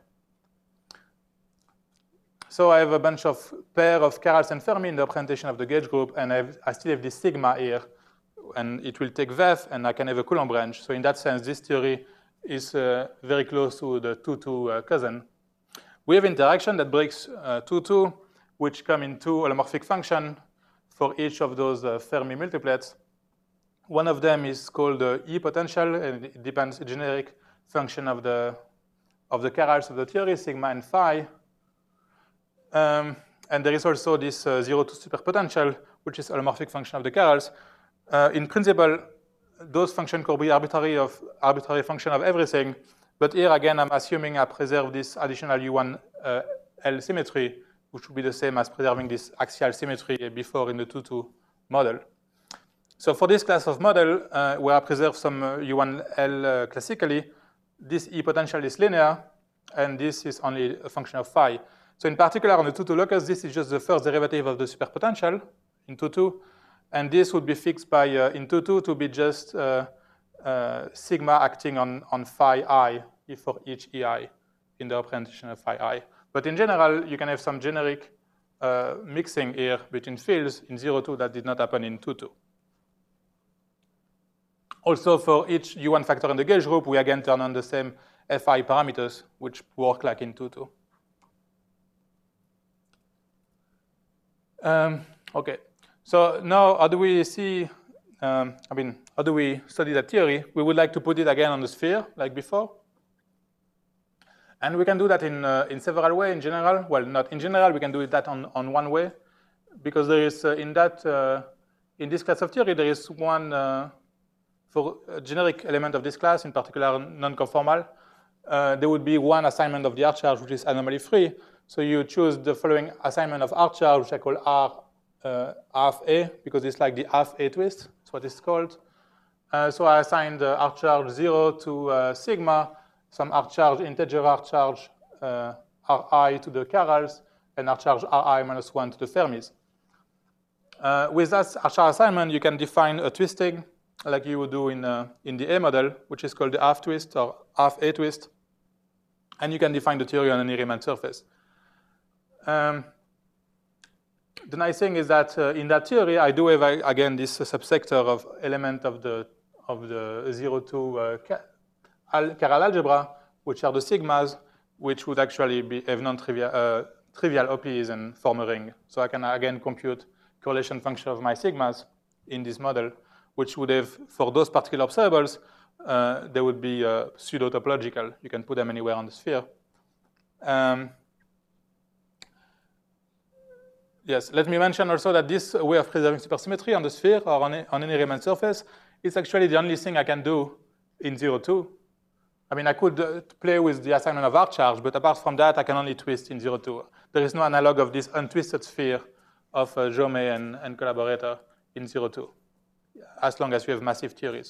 So I have a bunch of pair of chirals and fermi in the representation of the gauge group, and I still have this sigma here, and it will take VEF, and I can have a Coulomb branch. So in that sense, this theory is very close to the 2-2 cousin. We have interaction that breaks 2-2, which come in two holomorphic functions for each of those Fermi multiplets. One of them is called the E potential, and it depends a generic function of the chirals of the theory, sigma and phi. And there is also this 0-2 superpotential, which is a holomorphic function of the chirals. In principle, those functions could be arbitrary function of everything, but here again, I'm assuming I preserve this additional U1 L symmetry, which would be the same as preserving this axial symmetry before in the 2-2 model. So for this class of model, where I preserve some U1L classically, this E potential is linear, and this is only a function of phi. So in particular, on the 2-2 locus, this is just the first derivative of the superpotential in 2-2, and this would be fixed by, in 2-2, to be just sigma acting on phi I for each EI in the representation of phi I. But in general, you can have some generic mixing here between fields in 0-2 that did not happen in 2-2. Also, for each U1 factor in the gauge group, we again turn on the same Fi parameters, which work like in 2-2. Okay, so now how do we see how do we study that theory? We would like to put it again on the sphere, like before. And we can do that in several ways in general. Well, not in general, we can do that on one way. Because there is, in this class of theory, there is one, for a generic element of this class, in particular non-conformal, there would be one assignment of the R charge, which is anomaly free. So you choose the following assignment of R charge, which I call R half A, because it's like the half A twist. That's what it's called. So I assigned R charge 0 to sigma, some R charge, integer R charge Ri to the chirals, and R charge Ri minus 1 to the Fermis. With that R charge assignment, you can define a twisting like you would do in the A model, which is called the half twist or half A twist. And you can define the theory on any Riemann surface. The nice thing is that in that theory, I do have, again, this subsector of element of the 0 to chiral algebra, which are the sigmas, which would actually have non-trivial trivial OPs and form a ring. So I can, again, compute correlation function of my sigmas in this model, which would have, for those particular observables, they would be pseudo-topological. You can put them anywhere on the sphere. Yes, let me mention also that this way of preserving supersymmetry on the sphere or on any Riemann surface is actually the only thing I can do in 0,2. I mean, I could play with the assignment of R charge, but apart from that, I can only twist in 0,2. There is no analog of this untwisted sphere of Jaume and collaborator in 0,2, as long as you have massive theories.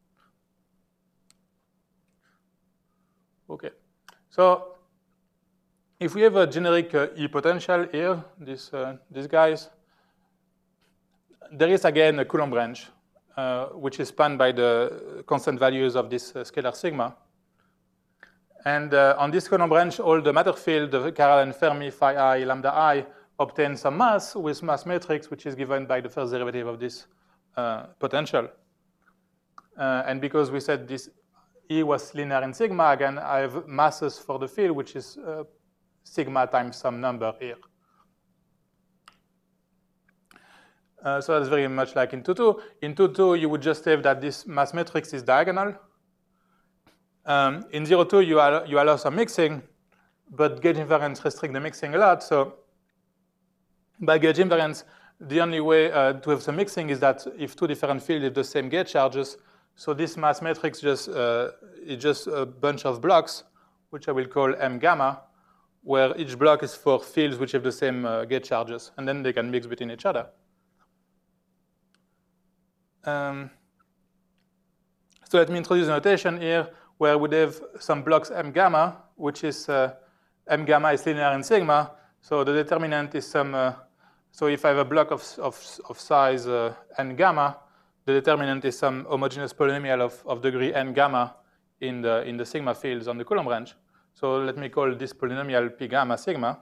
Okay, so if we have a generic E potential here, these guys, there is again a Coulomb range, which is spanned by the constant values of this scalar sigma. And on this Coulomb range, all the matter field, the chiral and Fermi, phi I, lambda I, obtain some mass with mass matrix, which is given by the first derivative of this potential. And because we said this E was linear in sigma, again, I have masses for the field, which is sigma times some number here. So that's very much like in 2,2. In 2,2, you would just have that this mass matrix is diagonal. In 0,2, you allow some mixing, but gauge invariance restricts the mixing a lot. So by gauge invariance, the only way to have some mixing is that if two different fields have the same gauge charges, so this mass matrix is just a bunch of blocks, which I will call M gamma, where each block is for fields which have the same gauge charges, and then they can mix between each other. So let me introduce a notation here where we have some blocks M gamma, which is M gamma is linear in sigma. So the determinant is some, so if I have a block of size n gamma, the determinant is some homogeneous polynomial of degree n gamma in the sigma fields on the Coulomb range. So let me call this polynomial P gamma sigma.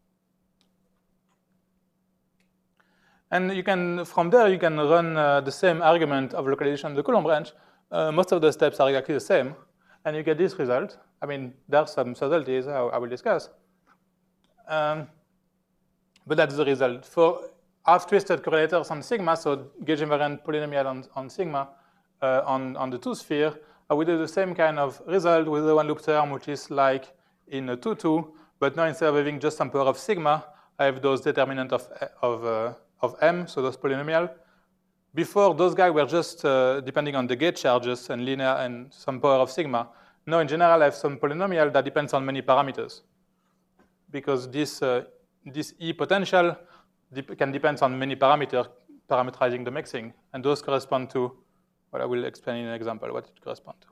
And you can, from there, you can run the same argument of localization of the Coulomb range. Most of the steps are exactly the same. And you get this result. I mean, there are some subtleties I will discuss. But that's the result. For half-twisted correlators on sigma, so gauge invariant polynomial on sigma on the 2 sphere, I will do the same kind of result with the one loop term, which is like in a 2,2, but now instead of having just some power of sigma, I have those determinant of m, so those polynomial. Before, those guys were just depending on the gauge charges and linear and some power of sigma. Now, in general, I have some polynomial that depends on many parameters, because this E potential can depend on many parameters parameterizing the mixing, and those correspond to what I will explain in an example, what it corresponds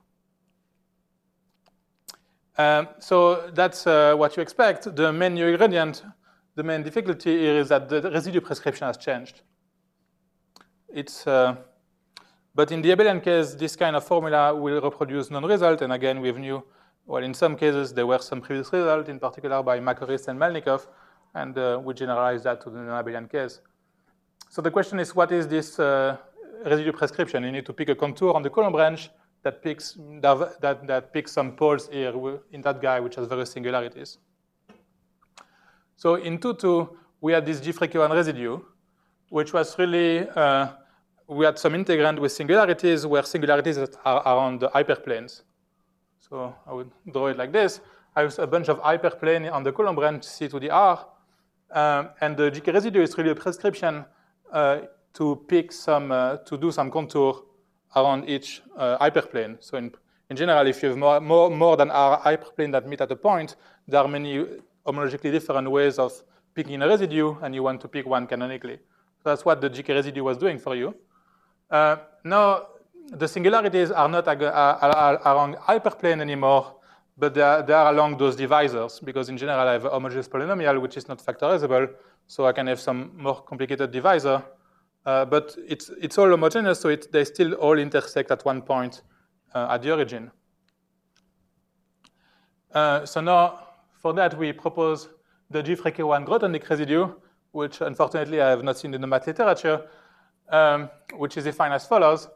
to. So that's what you expect. The main new ingredient, the main difficulty here is that the residue prescription has changed. It's, but in the abelian case, this kind of formula will reproduce non-result, and again, we have new, well, in some cases, there were some previous results, in particular by Makoris and Melnikov, and we generalize that to the non-abelian case. So the question is, what is this residue prescription? You need to pick a contour on the Coulomb range that picks some poles here in that guy, which has various singularities. So in 2,2, we had this G-Freq1 residue, which was really we had some integrand with singularities where singularities are around the hyperplanes. So I would draw it like this. I have a bunch of hyperplane on the Coulomb branch C to the R. And the GK residue is really a prescription to pick some, to do some contour around each hyperplane. So in general, if you have more than R hyperplane that meet at a point, there are many homologically different ways of picking a residue, and you want to pick one canonically. So that's what the GK residue was doing for you. Now, the singularities are not along hyperplane anymore, but they are along those divisors, because in general, I have a homogeneous polynomial, which is not factorizable, so I can have some more complicated divisor. But it's all homogeneous, so they still all intersect at one point at the origin. So now, for that, we propose the Gieffre-K1 Grothendieck residue, which unfortunately I have not seen in the math literature, which is defined as follows.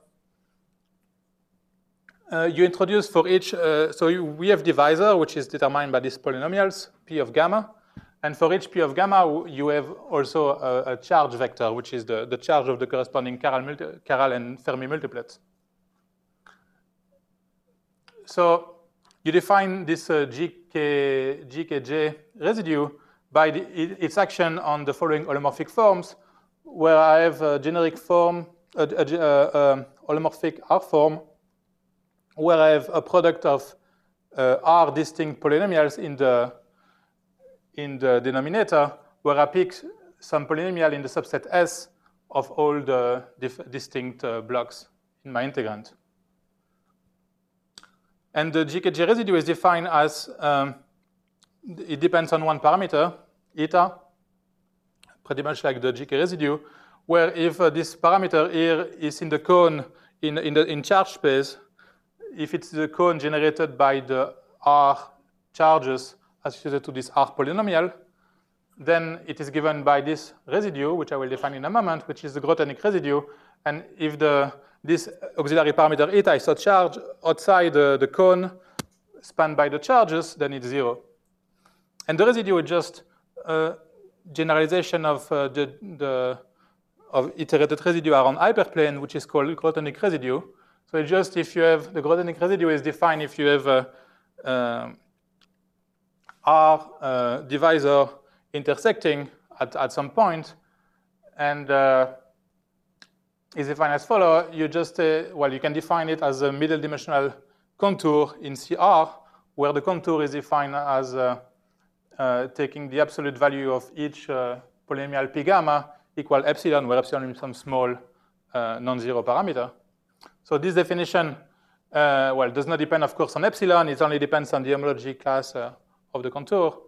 You introduce for each, we have divisor, which is determined by these polynomials, P of gamma. And for each P of gamma, you have also a charge vector, which is the charge of the corresponding chiral and Fermi multiplets. So you define this GKJ residue by its action on the following holomorphic forms, where I have a generic form, holomorphic R form, where I have a product of R distinct polynomials in the denominator, where I pick some polynomial in the subset S of all the distinct blocks in my integrand. And the GKJ residue is defined as, it depends on one parameter, eta, pretty much like the GK residue, where if this parameter here is in the cone in charge space, if it's the cone generated by the R charges associated to this R polynomial, then it is given by this residue, which I will define in a moment, which is the Grothendieck residue. And if this auxiliary parameter eta is a charge outside the cone spanned by the charges, then it's 0. And the residue is just a generalization of iterated residue around hyperplane, which is called Grothendieck residue. So it's just if you have the Grothendieck residue is defined if you have a R divisor intersecting at some point, and is defined as follows. You just, you can define it as a middle dimensional contour in CR, where the contour is defined as taking the absolute value of each polynomial P gamma equal epsilon, where epsilon is some small non-zero parameter. So this definition, does not depend, of course, on epsilon. It only depends on the homology class of the contour.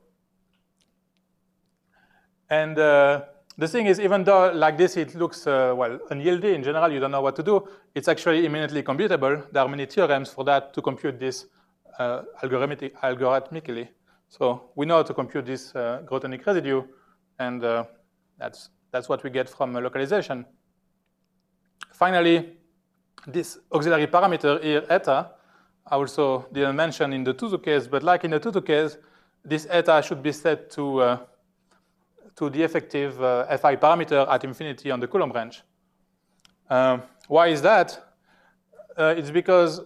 And the thing is, even though like this it looks unyieldy, in general you don't know what to do, it's actually imminently computable. There are many theorems for that to compute this algorithmically. So we know how to compute this Grothendieck residue, and that's what we get from localization. Finally, this auxiliary parameter here, eta, I also didn't mention in the Tutu case, but like in the Tutu case, this eta should be set to the effective Fi parameter at infinity on the Coulomb branch. Why is that? It's because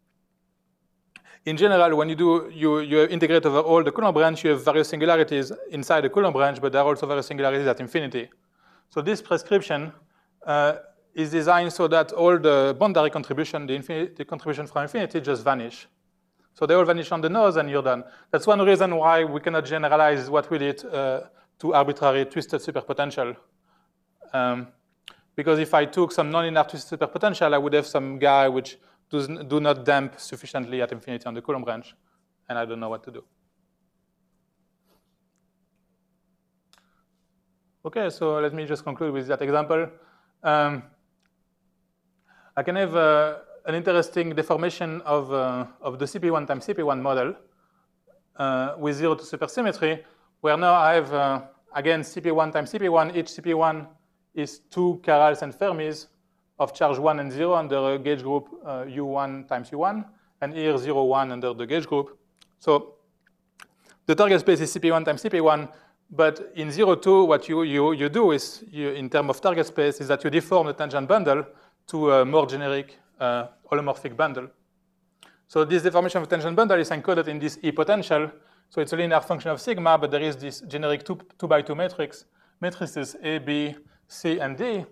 in general, when you integrate over all the Coulomb branch, you have various singularities inside the Coulomb branch, but there are also various singularities at infinity. So this prescription is designed so that all the boundary contribution, the contribution from infinity, just vanish. So they all vanish on the nose, and you're done. That's one reason why we cannot generalize what we did to arbitrary twisted superpotential. Because if I took some nonlinear twisted superpotential, I would have some guy which do not damp sufficiently at infinity on the Coulomb branch, and I don't know what to do. Okay, so let me just conclude with that example. I can have an interesting deformation of the CP1 times CP1 model with 0 to supersymmetry, where now I have, again, CP1 times CP1. Each CP1 is 2 chirals and Fermis of charge 1 and 0 under a gauge group U1 times U1, and here 0, 1 under the gauge group. So the target space is CP1 times CP1, but in 0, 2, what you do is, in terms of target space, is that you deform the tangent bundle to a more generic holomorphic bundle. So this deformation of attention bundle is encoded in this E potential. So it's a linear function of sigma, but there is this generic 2x2 matrices A, B, C, and D.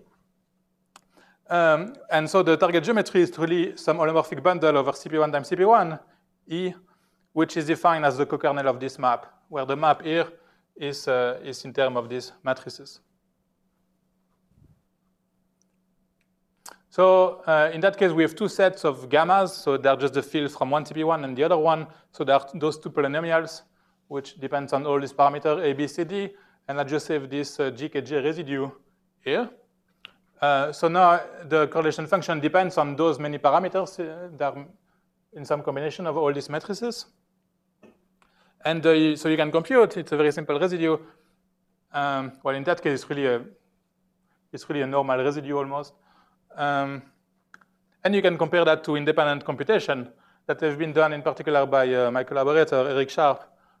And so the target geometry is really some holomorphic bundle over CP1 times CP1, E, which is defined as the co-kernel of this map, where the map here is in terms of these matrices. So in that case, we have two sets of gammas. So they're just the field from one CP1 and the other one. So there are those two polynomials, which depends on all these parameters, A, B, C, D. And I just have this GKJ residue here. So now the correlation function depends on those many parameters that are in some combination of all these matrices. And so you can compute. It's a very simple residue. Well, in that case, it's really a normal residue almost. And you can compare that to independent computation that have been done in particular by my collaborator, Eric Sharp,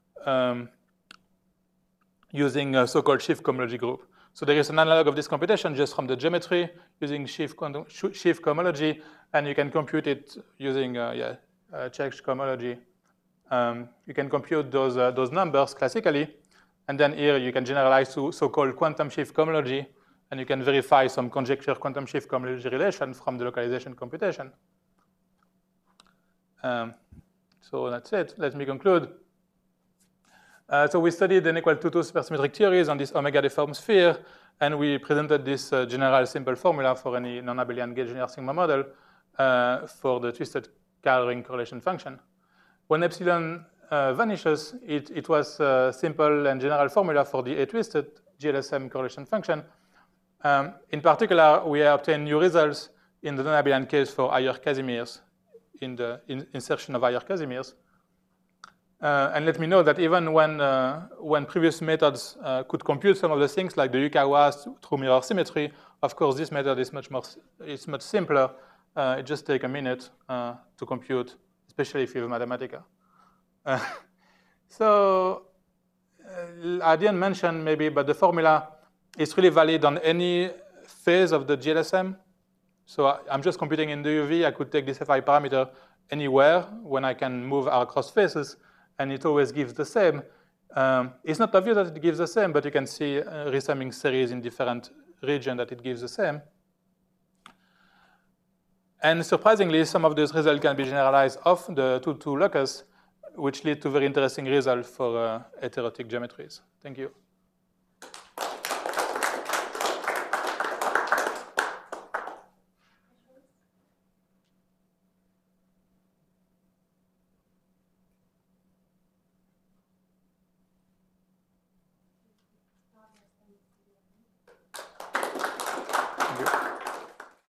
using a so-called Schiff cohomology group. So there is an analog of this computation just from the geometry using Schiff cohomology, and you can compute it using Čech cohomology. You can compute those numbers classically, and then here you can generalize to so-called quantum Schiff cohomology, and you can verify some conjecture quantum Schiff cohomology relation from the localization computation. So that's it. Let me conclude. So we studied n=2,2 supersymmetric theories on this omega deformed sphere, and we presented this general simple formula for any non-abelian gauge linear sigma model for the twisted coloring correlation function. When epsilon vanishes, it was a simple and general formula for the A-twisted GLSM correlation function. In particular, we obtained new results in the non-abelian case for higher Casimirs, in the insertion of higher Casimirs. And let me know that even when previous methods could compute some of the things like the Yukawas through mirror symmetry, of course this method is much simpler. It just takes a minute to compute, especially if you have Mathematica. So I didn't mention maybe, but the formula is really valid on any phase of the GLSM. So I'm just computing in the UV. I could take this Fi parameter anywhere when I can move across phases, and it always gives the same. It's not obvious that it gives the same, but you can see resumming series in different regions that it gives the same. And surprisingly, some of those results can be generalized off the 2-2 locus, which lead to very interesting results for heterotic geometries. Thank you.